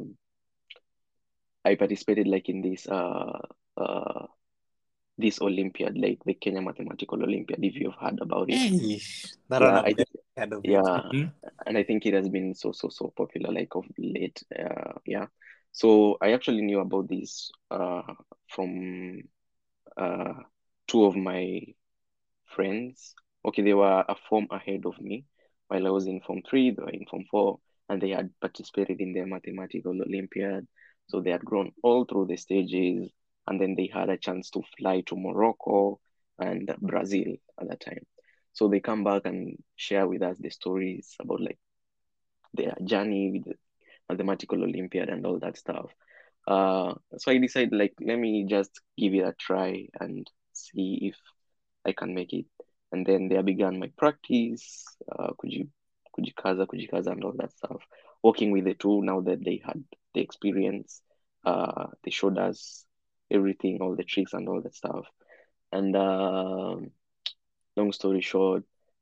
I participated like in this uh uh this Olympiad, like the Kenya Mathematical Olympiad, if you've heard about it. Eish, that one Yeah, I've I never think heard of it. yeah, Mhm. and I think it has been so so so popular like of late. Uh yeah. So I actually knew about this uh from uh two of my friends. Okay, they were a form ahead of me while I was in form three, they were in form four, and they had participated in the mathematical Olympiad. So they had grown all through the stages, and then they had a chance to fly to Morocco and Brazil at that time. So they come back and share with us the stories about like their journey with the mathematical Olympiad and all that stuff. Uh, so I decided like let me just give it a try and see if I can make it. And then there began my practice, uh, kuji, kujikaza, kujikaza, and all that stuff. Working with the two now that they had the experience, uh, they showed us everything, all the tricks and all that stuff. And uh, long story short,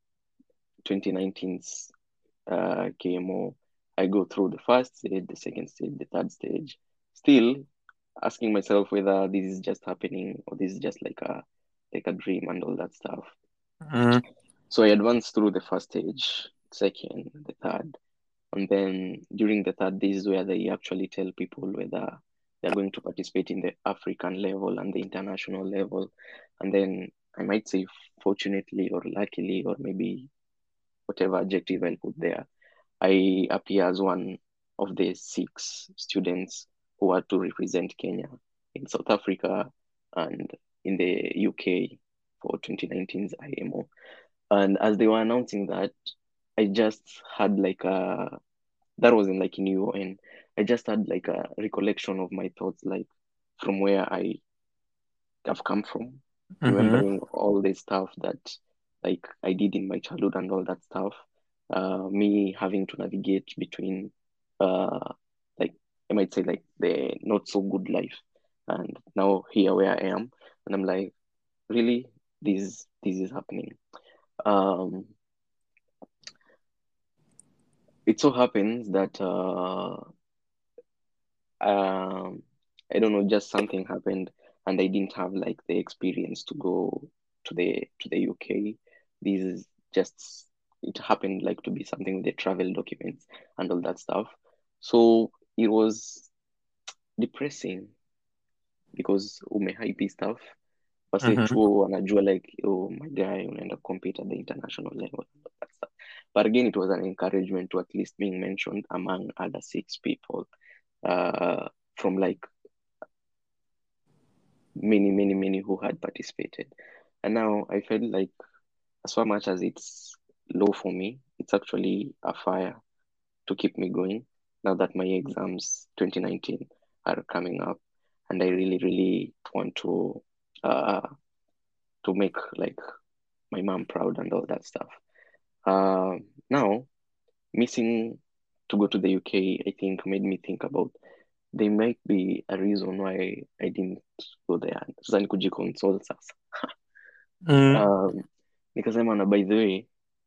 twenty nineteen's uh, K M O, I go through the first stage, the second stage, the third stage, still asking myself whether this is just happening or this is just like a like a dream and all that stuff. Mhm. So I advanced through the first stage, second, the third, and then during the third, this is where they actually tell people whether they're going to participate in the African level and the international level. And then I might say, fortunately or luckily, or maybe whatever adjective I'll put there, I appear as one of the six students who are to represent Kenya in South Africa and in the U K for twenty nineteen's I M O. And as they were announcing that, I just had like a that wasn't like in U N. I just had like a recollection of my thoughts, like from where I have come from, Mhm. remembering all the stuff that like I did in my childhood and all that stuff. Uh, me having to navigate between uh like I might say like the not so good life, and now here where I am, and I'm like, really, this this is happening. Um, it so happens that uh, um, I don't know, just something happened, and I didn't have like the experience to go to the to the U K. This is just it happened like to be something with the travel documents and all that stuff. So it was depressing because umehype stuff. Wase Mhm. chuo wanajua like, oh my guy, unaenda compete at the international level and all that stuff. But again, it was an encouragement to at least being mentioned among other six people uh, from like many, many, many who had participated. And now I felt like, as far much as it's low for me, it's actually a fire to keep me going now that my exams twenty nineteen are coming up. And I really, really want to uh, to make like my mom proud and all that stuff. Uh, now, missing to go to the U K, I think made me think about there might be a reason why I didn't go there. Sasa ni kujiconsole sasa. Mhm. Um, nikasema na by the way,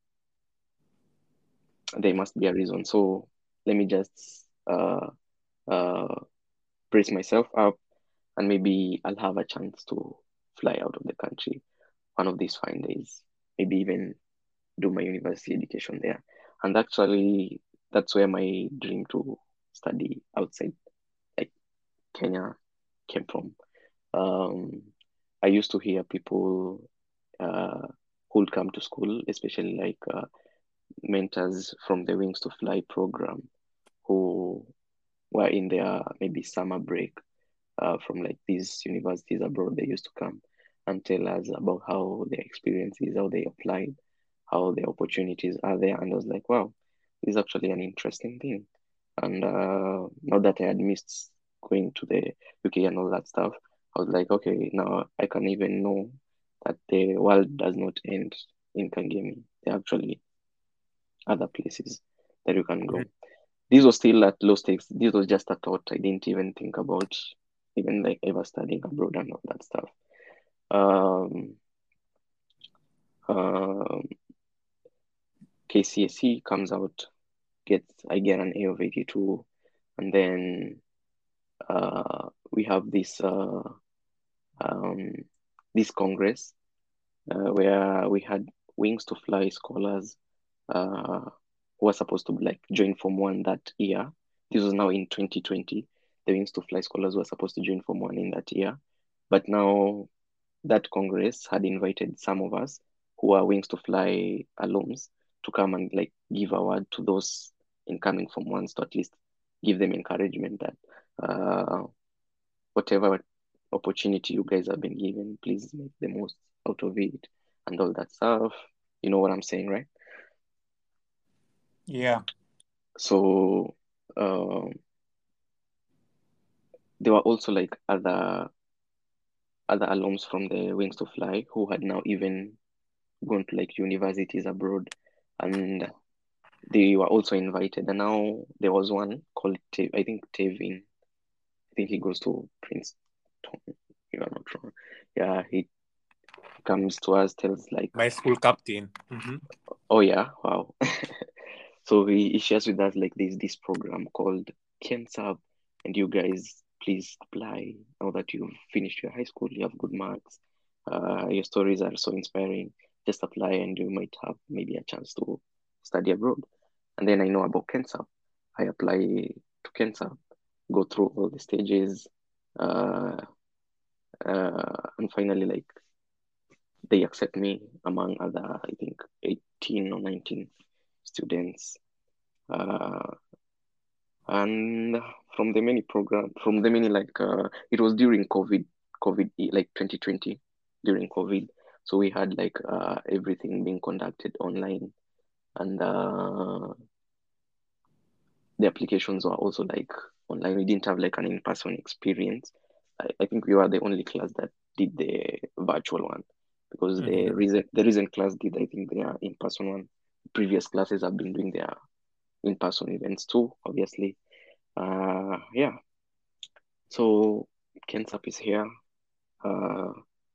there must be a reason. So let me just uh uh brace myself up and maybe I'll have a chance to fly out of the country one of these fine days. Maybe even do my university education there. And actually that's where my dream to study outside like Kenya came from. Um I used to hear people uh, who'd come to school, especially like uh, mentors from the Wings to Fly program, who were in their maybe summer break uh, from like these universities abroad. They used to come and tell us about how their experiences, how they applied, how the opportunities are there. And I was like, wow, this is actually an interesting thing. And uh, now that I had missed going to the U K and all that stuff, I was like, okay, now I can even know that the world does not end in Kangemi. There are actually other places that you can go. This was still at low stakes. This was just a thought. I didn't even think about even like ever studying abroad and all that stuff. Um, um, K C S E comes out, gets I get an A of eighty-two, and then uh, we have this uh, um, this congress uh, where we had Wings to Fly scholars uh, who were supposed to like join Form One that year. This was now in twenty twenty. The Wings to Fly scholars were supposed to join Form One in that year, but now that Congress had invited some of us who are Wings to Fly alums to come and like give a word to those incoming Form Ones to at least give them encouragement that uh, whatever opportunity you guys have been given, please make the most out of it and all that stuff. You know what I'm saying, right? Yeah. So um, there were also like other other alums from the Wings to Fly who had now even gone to like universities abroad, and they were also invited. And now there was one called Te- I think Tevin. I think he goes to Princeton, if I'm not wrong. Yeah, he comes to us, tells like, My school captain. Mm-hmm. oh yeah, wow. So he, he shares with us like there's this program called KenSub, and you guys please apply now that you've finished your high school, you have good marks, uh, your stories are so inspiring. Just apply and you might have maybe a chance to study abroad. And then I know about KenSub. I apply to KenSub, go through all the stages, uh, uh, and finally like they accept me among other, I think, eighteen or nineteen students. Uh, and from the many program, from the many like, uh, it was during COVID, COVID like twenty twenty, during COVID. So we had like uh, everything being conducted online, and uh, the applications were also like online. We didn't have like an in-person experience. I, I think we were the only class that did the virtual one because the Mm-hmm. recent the recent class did I think their in-person one. Previous classes have been doing their in-person events too, obviously. Uh, yeah. So KenSap is here. Uh,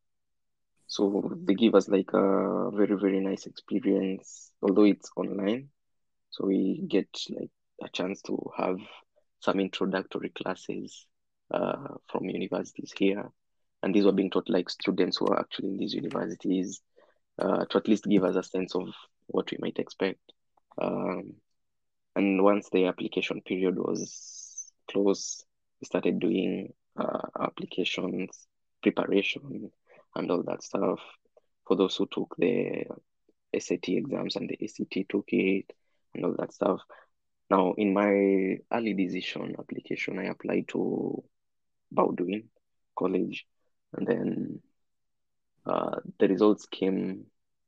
so they give us like a very very nice experience, although it's online. So we get like a chance to have some introductory classes uh, from universities here. And these were being taught like students who are actually in these universities uh, to at least give us a sense of what we might expect. Um, and once the application period was closed, we started doing uh, applications, preparation, and all that stuff. For those who took the S A T exams and the A C T took it and all that stuff. Now, in my early decision application, I applied to Bowdoin College, and then uh, the results came,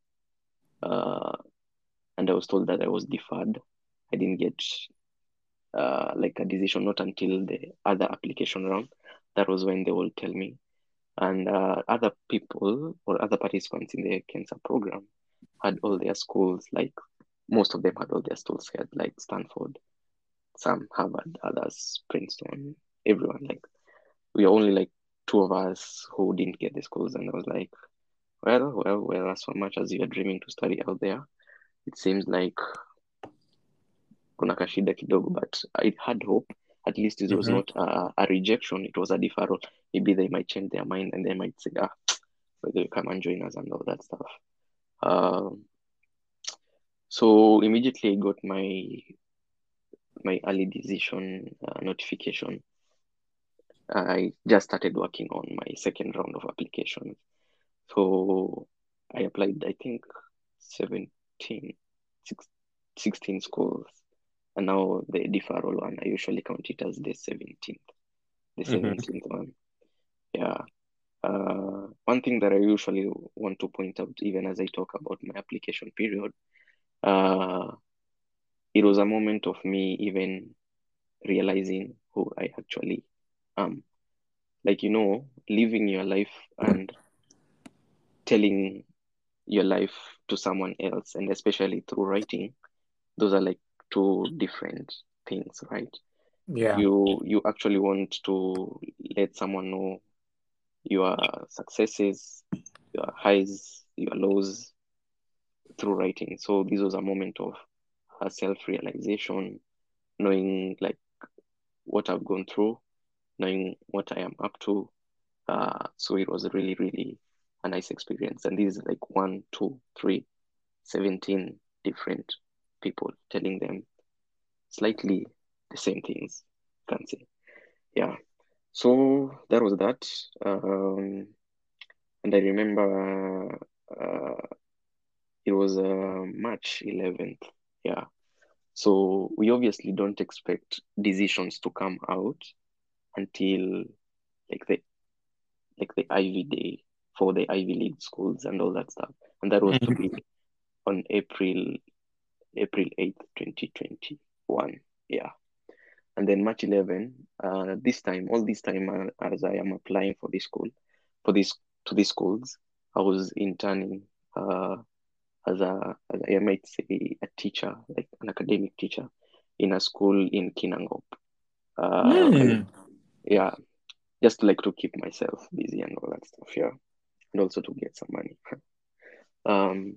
uh, and I was told that I was deferred. I didn't get uh, like a decision not until the other application round. That was when they will tell me. And uh, other people or other participants in the cancer program had all their schools, like most of them had all their schools had like Stanford, some Harvard, others Princeton, everyone. Like we are only like two of us who didn't get the schools, and I was like, well, well, well, as much as you're dreaming to study out there, it seems like kuna kashida kidogo, but I had hope. At least it was Mm-hmm. not a, a rejection; it was a deferral. Maybe they might change their mind and they might say, ah, whether you come and join us and all that stuff. Um, so immediately I got my my early decision uh, notification. I just started working on my second round of applications. So I applied, I think, seventeen, six, sixteen schools. And now the deferral one, I usually count it as the seventeenth, the Mm-hmm. seventeenth one. Yeah. Uh, one thing that I usually want to point out, even as I talk about my application period, uh, it was a moment of me even realizing who I actually am. Like, you know, living your life and telling your life to someone else, and especially through writing, those are like two different things, right? Yeah. You you actually want to let someone know your successes, your highs, your lows through writing. So this was a moment of uh, self-realization, knowing like what I've gone through, knowing what I am up to. Uh, so it was really, really a nice experience. And this is like one, two, three, seventeen different people telling them slightly the same things. Can't say. Yeah. So that was that. Um, and I remember uh, it was uh, March eleventh. Yeah. So we obviously don't expect decisions to come out until like the like the Ivy Day for the Ivy League schools and all that stuff. And that was to Mm-hmm. be on April April eighth, twenty twenty-one. Yeah. And then March eleventh, uh, this time, all this time uh, as I am applying for this school, for this to these schools, I was interning uh, as a, as I might say, a teacher, like an academic teacher in a school in Kinangop. Uh, my, Mm. yeah, just like to keep myself busy and all that stuff, yeah, and also to get some money. Um,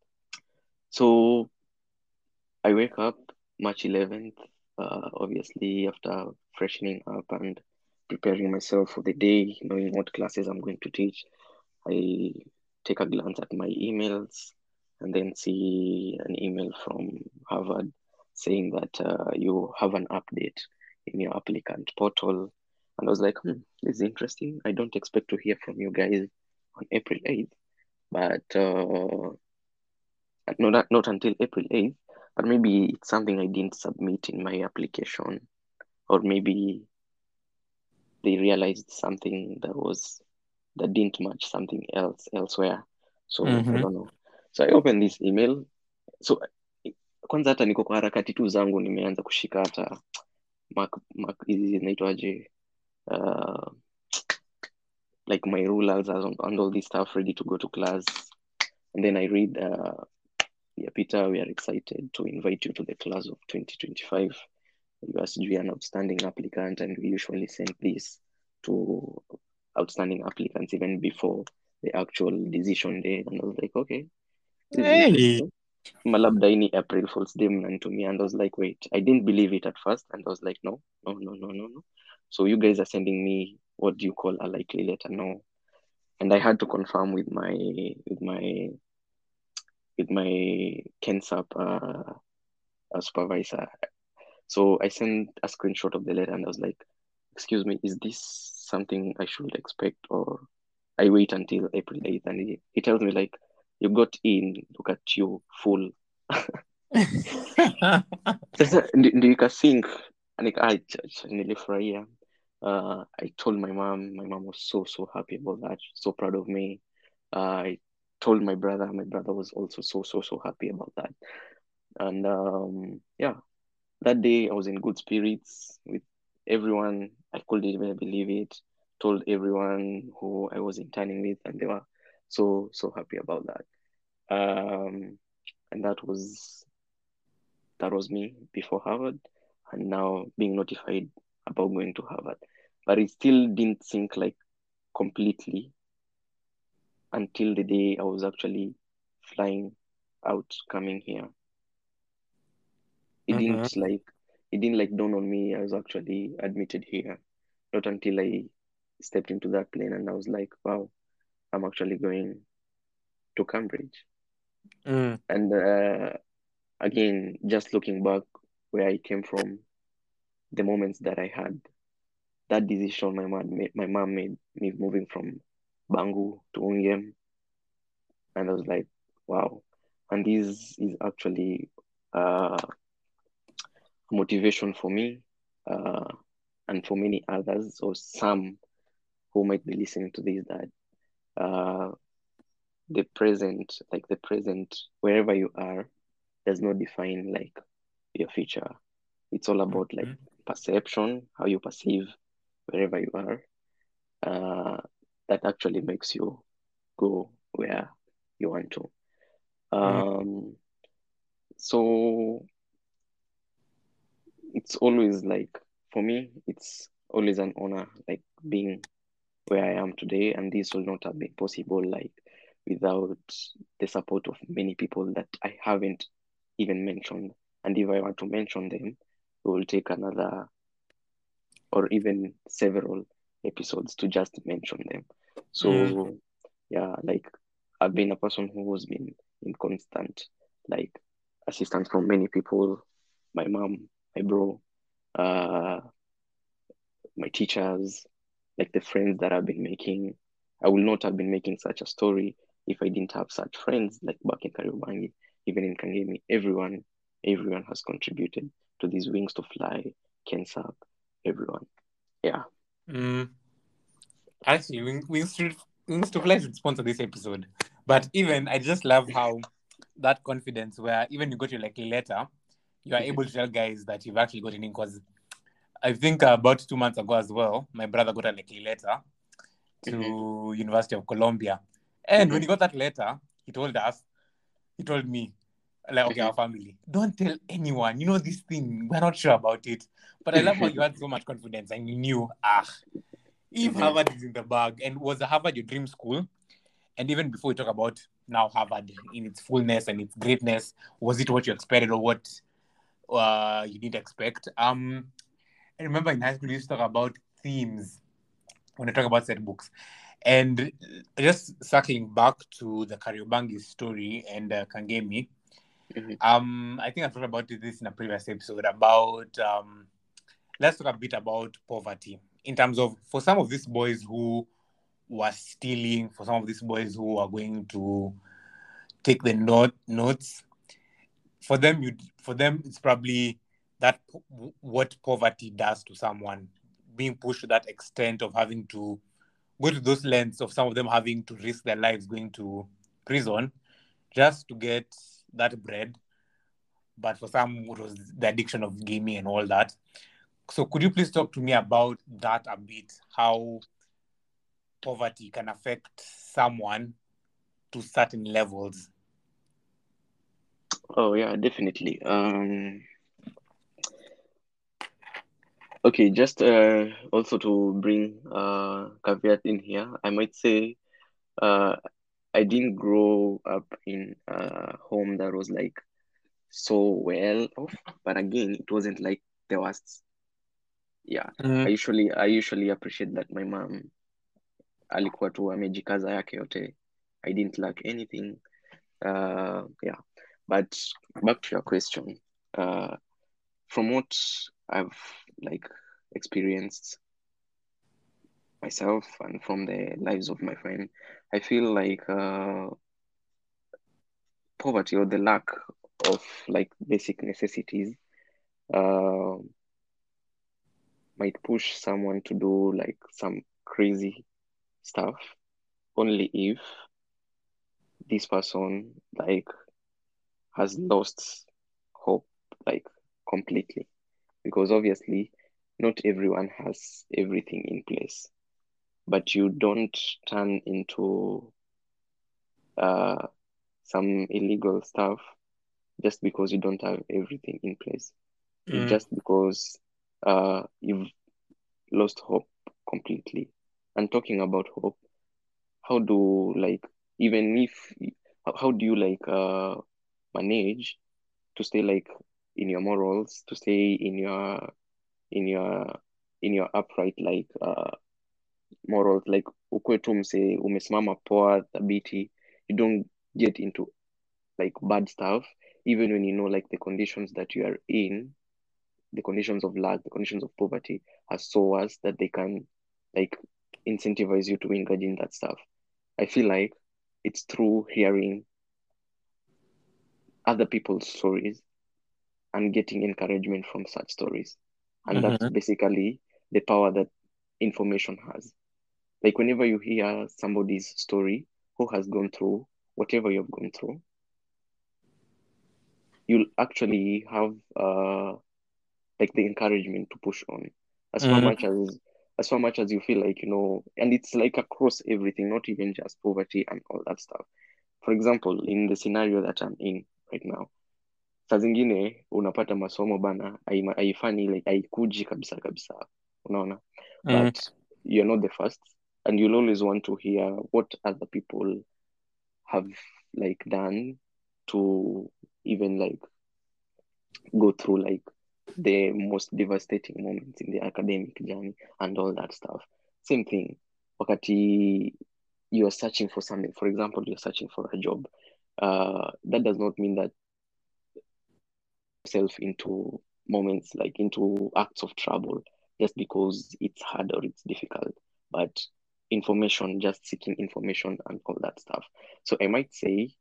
so I wake up March eleventh, uh, obviously after freshening up and preparing myself for the day, knowing what classes I'm going to teach. I take a glance at my emails and then see an email from Harvard saying that uh, you have an update in your applicant portal. And I was like, hmm, this is interesting. I don't expect to hear from you guys on April eighth, but uh, not, not until April eighth. But maybe it's something I didn't submit in my application, or maybe they realized something that was that didn't match something else elsewhere. So I Mm-hmm. don't know. So I opened this email. So kwanza hata niko kwa harakati tu zangu nimeanza kushika hata mark, mark hizi zinaitwaje uh, like my rulers and and all this stuff ready to go to class. And then I read uh, yeah, Peter, we are excited to invite you to the class of twenty twenty-five. You are sijui an outstanding applicant, and we usually send this to outstanding applicants even before the actual decision day. And I was like, okay, this is Hey. interesting. Malabda ini April Fool's Day mnanitumia. And I was like, wait, I didn't believe it at first. And I was like, no, no, no, no, no, no. So you guys are sending me what do you call a likely letter? No. And I had to confirm with my with my with my Kensap uh, uh, supervisor. So I sent a screenshot of the letter and I was like, excuse me, is this something I should expect or I wait until April eighth? And he, he tells me like, you got in, look at you, fool. Sasa ndi- ndio ikasink nika nilifurahia. Uh, I told my mom. My mom was so so happy about that. So proud of me. Uh, I told my brother. My brother was also so so so happy about that. And um, yeah, that day I was in good spirits with everyone. I couldn't even believe it. Told everyone who I was interning with, and they were so so happy about that. Um, and that was that was me before Harvard, and now being notified about going to Harvard. But it still didn't sink like completely until the day I was actually flying out, coming here. It Mm-hmm. didn't like it didn't like dawn on me I was actually admitted here. Not until I stepped into that plane and I was like, wow, I'm actually going to Cambridge. Mm. And uh, again, just looking back where I came from, the moments that I had that decision my mom made, my mom made me moving from Bangu to Ungem, and I was like, wow. And this is actually uh, motivation for me uh, and for many others, or some who might be listening to this, that uh, the present, like the present, wherever you are, does not define like your future. It's all about like Mhm. perception, how you perceive wherever you are. Uh, that actually makes you go where you want to. Mm. Um, so it's always like, for me, it's always an honor, like being where I am today, and this will not have been possible like without the support of many people that I haven't even mentioned. And if I want to mention them, we will take another or even several episodes to just mention them. Mm. So yeah, like I've been a person who has been in constant like assistance from many people, my mom, my bro, uh, my teachers, like the friends that I've been making. I will not have been making such a story if I didn't have such friends like back in Kariobangi, even in Kangemi. Everyone, everyone has contributed to these Wings to Fly, Kensap, everyone. Yeah. Mm. Actually, we, we should we to play should sponsor this episode. But even I just love how that confidence, where even you got your like letter, you are Mhm. able to tell guys that you've actually gotten in. Because I think uh, about two months ago as well, my brother got a like letter Mhm. to University of Columbia, and when Mhm. he got that letter, he told us, he told me, like, okay, our Mhm. family, don't tell anyone. You know this thing, we're not sure about it. But I love how you had so much confidence and you knew, ah, if Mhm. Harvard is in the bag, and was Harvard your dream school? And even before we talk about now Harvard in its fullness and its greatness, was it what you expected or what uh, you didn't expect? Um, I remember in high school we used to talk about themes when I talk about said books. And just circling back to the Kariobangi story and uh, Kangemi, Mhm. um, I think I talked about this in a previous episode about, um, let's talk a bit about poverty in terms of, for some of these boys who were stealing, for some of these boys who are going to take the note notes, for them you for them it's probably that po- what poverty does to someone, being pushed to that extent of having to go to those lengths, of some of them having to risk their lives going to prison just to get that bread. But for some it was the addiction of gaming and all that. So could you please talk to me about that a bit, how poverty can affect someone to certain levels? Oh yeah, definitely. Um, okay, just uh, also to bring uh caveat in here, I might say uh I didn't grow up in a home that was like so well off, but again, it wasn't like the worst. Yeah, I Mm. usually I usually appreciate that my mom alikuwa tu amejikaza yake yote. I didn't lack anything. Uh, yeah, but back to your question. Uh, from what I've like experienced myself and from the lives of my friend, I feel like uh, poverty or the lack of like basic necessities uh, might push someone to do like some crazy stuff only if this person like has lost hope like completely, because obviously not everyone has everything in place, but you don't turn into uh, some illegal stuff just because you don't have everything in place. It's Mm. just because uh, you've lost hope completely. And talking about hope, how do like even if how, how do you like uh, manage to stay like in your morals, to stay in your in your in your upright like uh, morals, like ukwe tu mse umesimama poa thabiti, you don't get into like bad stuff even when you know like the conditions that you are in the conditions of lack, the conditions of poverty are so worse that they can like incentivize you to engage in that stuff. I feel like it's through hearing other people's stories and getting encouragement from such stories. And that's Mm-hmm. basically the power that information has. Like whenever you hear somebody's story who has gone through whatever you've gone through, you'll actually have uh like the encouragement to push on. As far Mm-hmm. much as as far much as you feel like, you know, and it's like across everything, not even just poverty and all that stuff. For example, in the scenario that I'm in right now, saa zingine unapata masomo bana haima- haifanyi like haikuji kabisa kabisa, unaona, but you're not the first, and you'll always want to hear what other people have like done to even like go through like the most devastating moments in the academic journey and all that stuff. Same thing, wakati you're searching for something, for example, you're searching for a job, uh, that does not mean that yourself into moments like into acts of trouble just because it's hard or it's difficult, but information, just seeking information and all that stuff. So I might say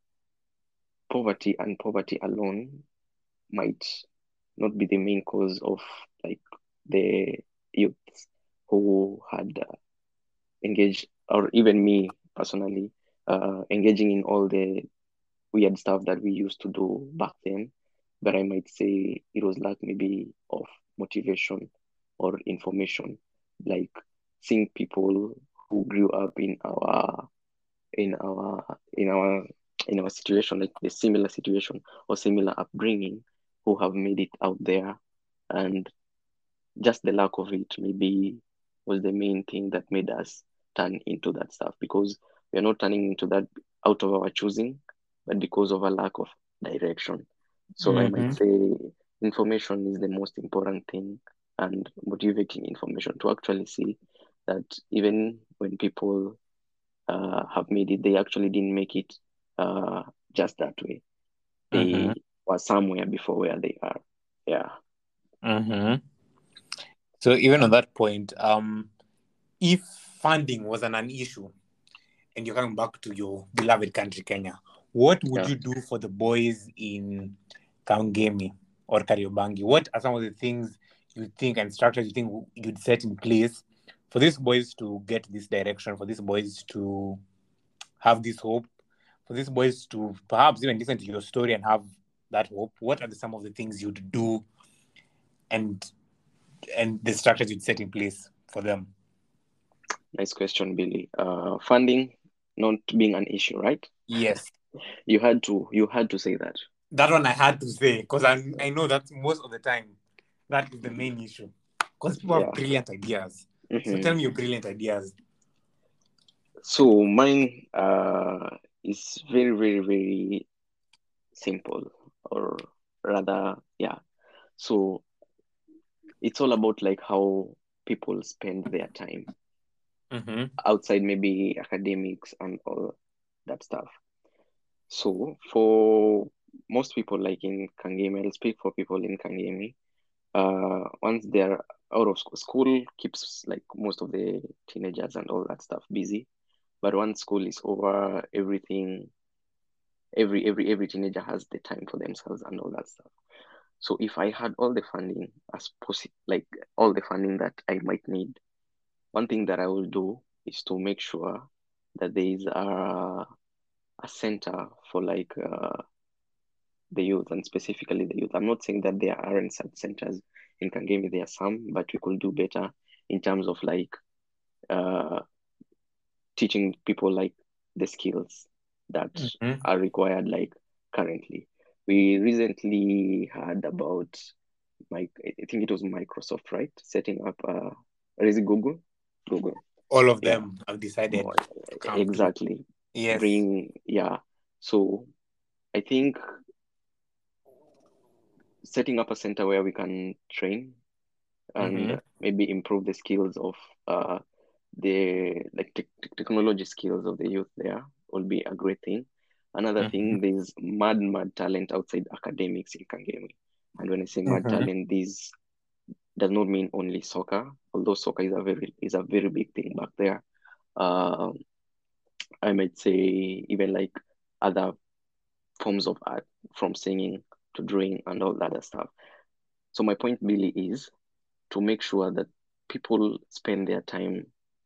poverty and poverty alone might not be the main cause of like the youths who had uh, engaged, or even me personally, uh, engaging in all the weird stuff that we used to do back then. But I might say it was lack maybe of motivation or information, like seeing people who grew up in our in our in our in our situation, like the similar situation or similar upbringing, who have made it out there, and just the lack of it maybe was the main thing that made us turn into that stuff, because we are not turning into that out of our choosing, but because of a lack of direction. So I might Mm-hmm. say information is the most important thing, and motivating information to actually see that even when people uh, have made it, they actually didn't make it uh, just that way. Mm-hmm. They were somewhere before where they are. Yeah. Mm-hmm. So even on that point, um, if funding was an, an issue and you're coming back to your beloved country, Kenya, what would Yeah. you do for the boys in Kangemi or Kariobangi? What are some of the things you think and structures you think you'd set in place for these boys to get this direction, for these boys to have this hope, for these boys to perhaps even listen to your story and have that hope? What are the, some of the things you'd do and and the structures you'd set in place for them? Nice question, Billy. Uh, funding not being an issue, right? Yes. You had to you had to say that. That one I had to say because I, I know that most of the time that is the main issue. Because people have Yeah. brilliant ideas. So hmm tell me your brilliant ideas. So mine uh, is very, very, very simple, or rather, yeah. So it's all about like how people spend their time Mm-hmm. outside maybe academics and all that stuff. So for most people, like in Kangemi, I'll speak for people in Kangemi. Uh, once they're out of school, school keeps like most of the teenagers and all that stuff busy. But once school is over, everything, every every every teenager has the time for themselves and all that stuff. So if I had all the funding as possible, like all the funding that I might need, one thing that I will do is to make sure that there is a a center for like uh, the youth, and specifically the youth. I'm not saying that there aren't such centers in Kangemi. There are some, but we could do better in terms of like uh, teaching people like the skills that Mm-hmm. are required like currently. We recently heard about my, I think it was Microsoft, right? Setting up uh or is it Google? Google. All of Yeah. them have decided More to come to. exactly. Yes. Bring yeah. So I think setting up a center where we can train Mm-hmm. and maybe improve the skills of uh the like te- te- technology skills of the youth there will be a great thing. Another Mm-hmm. thing, there's mad, mad talent outside academics in Kangemi. And when I say mad Mm-hmm. talent, these does not mean only soccer, although soccer is a very is a very big thing back there. Um, I might say even like other forms of art, from singing to drawing and all that other stuff. So my point, Billy, is to make sure that people spend their time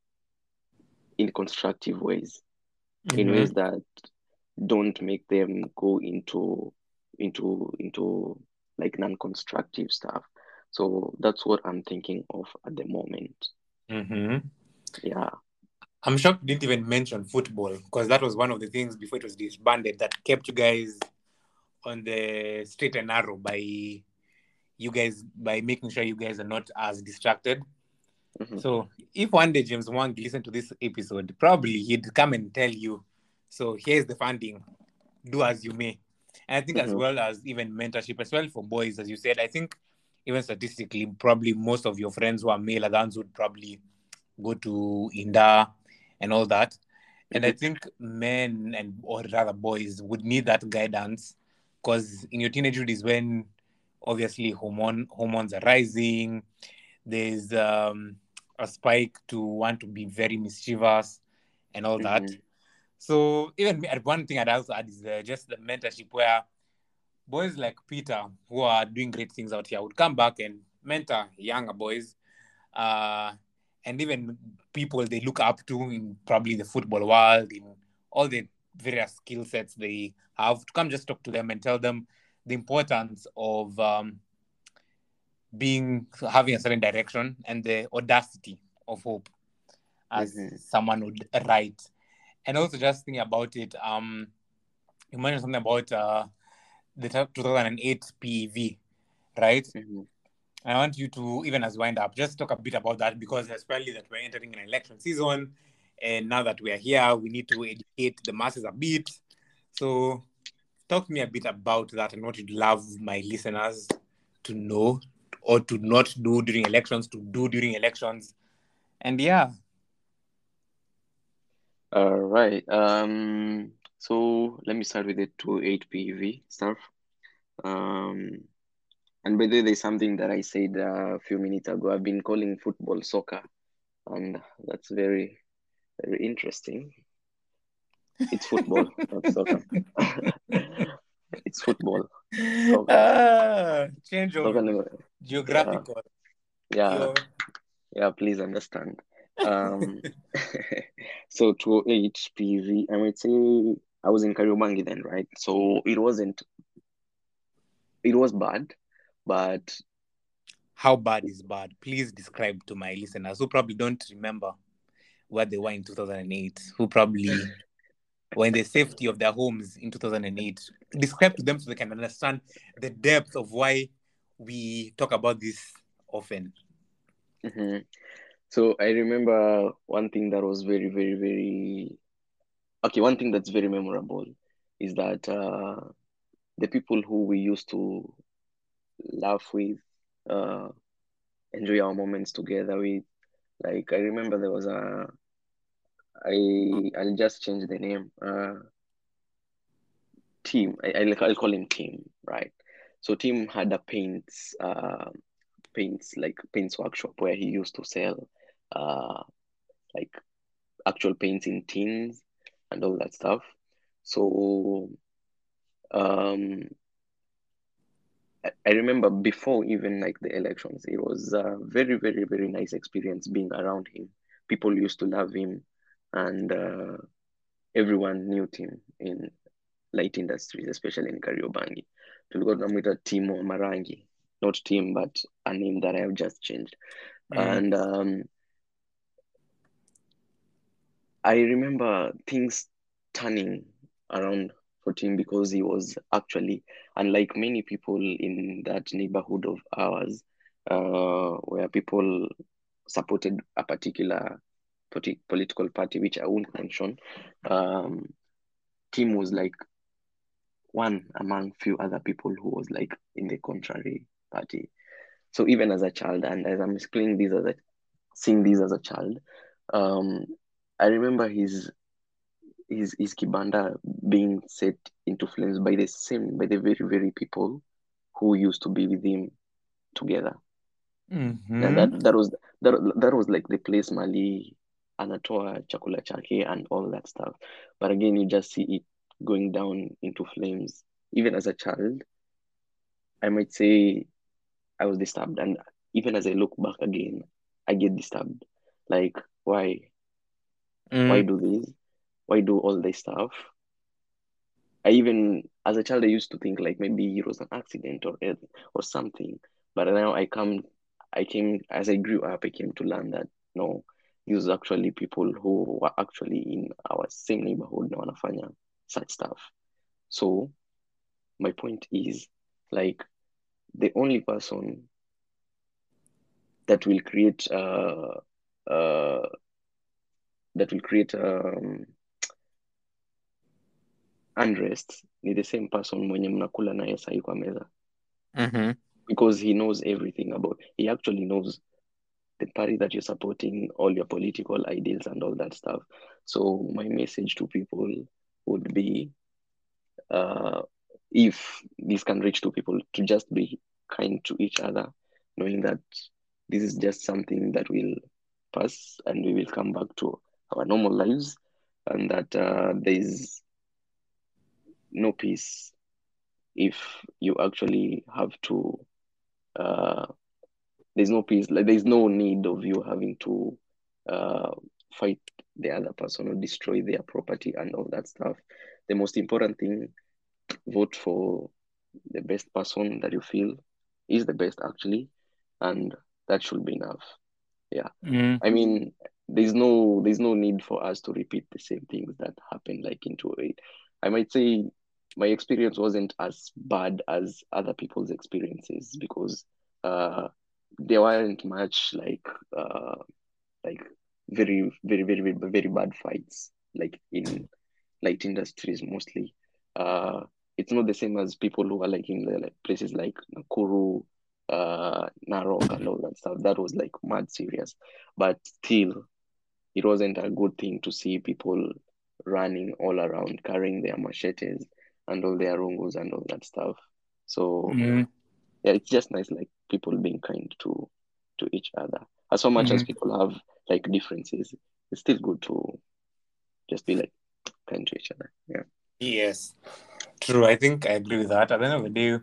in constructive ways, in Mm-hmm. ways that don't make them go into into into like non-constructive stuff. So that's what I'm thinking of at the moment. Mm-hmm. Yeah. I'm shocked you didn't even mention football, because that was one of the things before it was disbanded that kept you guys on the straight and narrow by you guys by making sure you guys are not as distracted. Mhm. So if one day James Wang listened to this episode, probably he'd come and tell you, so here's the funding, do as you may. And I think as Mhm. well as even mentorship as well for boys, as you said, I think even statistically, probably most of your friends who are male are the ones would probably go to Inda and all that. And I Mhm. think men and or rather boys would need that guidance, because in your teenagehood is when obviously hormone hormones are rising. There's um, a spike to want to be very mischievous and all that. Mhm. So even me, one thing I'd also add is uh, just the mentorship, where boys like Peter, who are doing great things out here, would come back and mentor younger boys, uh, and even people they look up to in probably the football world, in all the various skill sets they have, to come just talk to them and tell them the importance of um, being having a certain direction and the audacity of hope, as Mhm. someone would write. And also just thinking about it, um, you mentioned something about uh, the two thousand eight P E V, right? Mhm. I want you to, even as wind up, just talk a bit about that, because especially that we're entering an election season, and now that we're here, we need to educate the masses a bit. So, talk to me a bit about that and what you'd love my listeners to know or to not do during elections, to do during elections. And yeah. All right. Um. So let me start with the two eight P V stuff. Um. And by the way, there's something that I said uh, a few minutes ago. I've been calling football soccer, and that's very, very interesting. It's football, not soccer. It's football. Soccer. Ah, change of Soccer never. Yeah. geographical. Yeah. Yo. Yeah. Please understand. Um. So two eight P V. I might say I was in Kariobangi then, right? So it wasn't. It was bad, but How bad is bad? Please describe to my listeners who probably don't remember where they were in two thousand eight, who probably were in the safety of their homes in two thousand eight. Describe to them so they can understand the depth of why we talk about this often. mhm. So I remember one thing that was very, very, very okay. One thing that's very memorable is that uh, the people who we used to laugh with, uh, enjoy our moments together with. Like I remember there was a I I'll just change the name. Uh, Tim. I, I'll, I'll call him Tim, right? So Tim had a paints uh paints like paints workshop where he used to sell uh like actual paints in tins and all that stuff. So um I, I remember before even like the elections, it was a very, very, very nice experience being around him. People used to love him, and uh, everyone knew him in light industries, especially in Kariobangi. Tulikuwa tunamwita Timo Marangi, not Tim, but a name that I have just changed. Mm. And um, I remember things turning around for Tim because he was actually, unlike many people in that neighborhood of ours, uh, where people supported a particular politi- political party, which I won't mention. Um, Tim was like one among few other people who was like in the contrary party. So even as a child, and as I'm explaining this as a seeing this as a child, um, I remember his his his kibanda being set into flames by the same by the very very people who used to be with him together. Mm-hmm. And that that was that, that was like the place Mali anatoa chakula chake and all that stuff. But again, you just see it going down into flames. Even as a child, I might say I was disturbed, and even as I look back again, I get disturbed. Like, why? Why Mm. do this? Why do all this stuff? I even, as a child, I used to think like maybe it was an accident or it- or something. But now I come, I came as I grew up, I came to learn that no, these are actually people who were actually in our same neighborhood na wanafanya such stuff. So my point is like the only person that will create uh uh that will create um unrest ni the same person mwenye mnakula naye sahi kwa meza, Mm-hmm. because he knows everything about, he actually knows the party that you're supporting, all your political ideals and all that stuff. So my message to people would be, uh, if this can reach to people, to just be kind to each other, knowing that this is just something that will pass and we will come back to our normal lives, and that uh, there is no peace if you actually have to uh, there's no peace, like there's no need of you having to uh, fight the other person or destroy their property and all that stuff. The most important thing, vote for the best person that you feel is the best actually, and that should be enough. Yeah, Mm. I mean, there's no there's no need for us to repeat the same things that happened like in two oh eight. I might say my experience wasn't as bad as other people's experiences, because uh, there weren't much like uh, like very very very very very bad fights like in light industries mostly. Uh, it's not the same as people who are like in the, like places like Nakuru, uh, Narok, and all that stuff. That was like mad serious, but still, it wasn't a good thing to see people running all around carrying their machetes and all their rungos and all that stuff. So Mm. yeah, it's just nice like people being kind to to each other. As so much as Mm. people have like differences, it's still good to just be like kind to each other. Yeah. Yes, true. I think I agree with that. At the end of the day,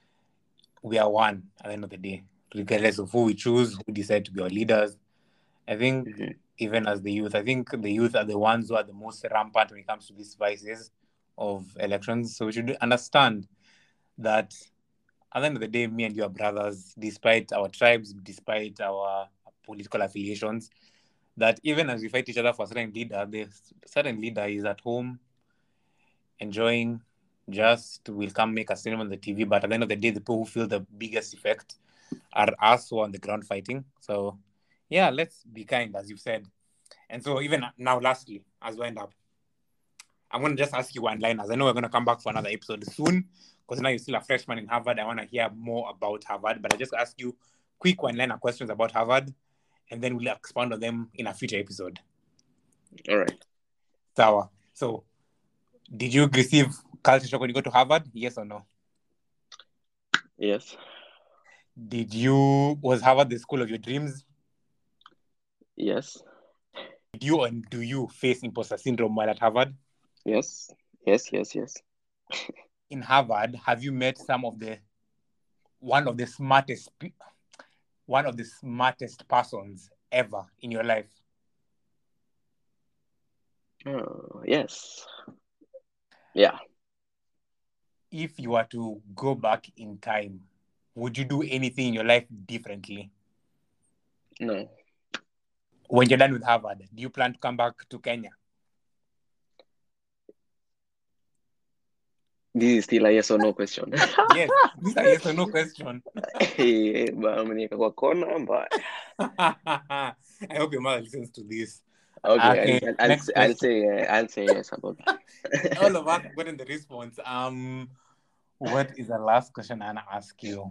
we are one. At the end of the day, regardless of who we choose, who decide to be our leaders. I think Mm-hmm. even as the youth, I think the youth are the ones who are the most rampant when it comes to these vices of elections. So we should understand that at the end of the day, me and you are brothers, despite our tribes, despite our political affiliations, that even as we fight each other for a certain leader, the certain leader is at home enjoying, just will come make a statement on the T V. But at the end of the day, the people who feel the biggest effect are us who are on the ground fighting. So, yeah, let's be kind, as you've said. And so, even now, lastly, as we end up, I'm going to just ask you one line, as I know we're going to come back for another episode soon, because now you're still a freshman in Harvard. I want to hear more about Harvard, but I just ask you quick one-liner questions about Harvard, and then we'll expand on them in a future episode. All right. Sawa. So, did you receive culture shock when you go to Harvard? Yes or no? Yes. Did you, was Harvard the school of your dreams? Yes. Did you and do you face imposter syndrome while at Harvard? Yes. Yes. Yes. Yes. In Harvard, have you met some of the, one of the smartest, one of the smartest persons ever in your life? Uh, yes. Yeah. If you were to go back in time, would you do anything in your life differently? No. When you're done with Harvard, do you plan to come back to Kenya? This is still a yes or no question. Yes, this is a yes or no question. Hey, but I'm gonna go corner, but I hope your mother listens to this. okay, Okay, I'll, I'll, next I'll question. say uh, I'll say yes about that. All of us have gotten the response. Um, what is the last question I want to ask you?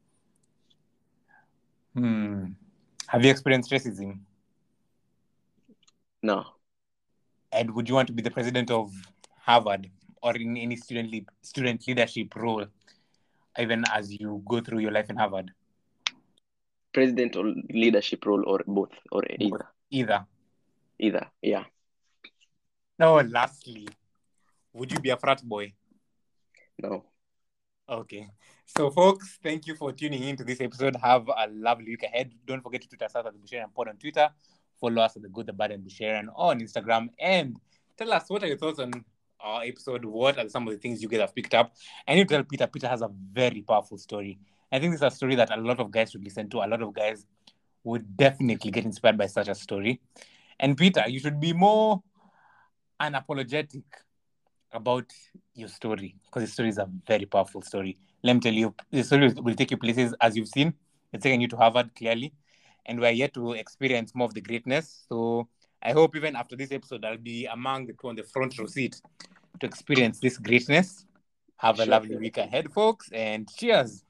Hmm. Have you experienced racism? No. And would you want to be the president of Harvard or in any student le- student leadership role, even as you go through your life in Harvard? president or leadership role, or both, or either? Either. Either, yeah. Now, lastly, would you be a frat boy? No. Okay. So, folks, thank you for tuning in to this episode. Have a lovely week ahead. Don't forget to tweet us at the Busharian Pod on Twitter. Follow us at the Good, the Bad, and Busharian on Instagram. And tell us, what are your thoughts on our episode? What are some of the things you guys have picked up? And you tell Peter, Peter has a very powerful story. I think this is a story that a lot of guys should listen to. A lot of guys would definitely get inspired by such a story. And Peter, you should be more unapologetic about your story, because the story is a very powerful story. Let me tell you, the story will take you places, as you've seen. It's taking you to Harvard, clearly. And we're yet to experience more of the greatness. So I hope even after this episode, I'll be among the two on the front row seat to experience this greatness. Have a Sure. lovely week ahead, folks, and cheers.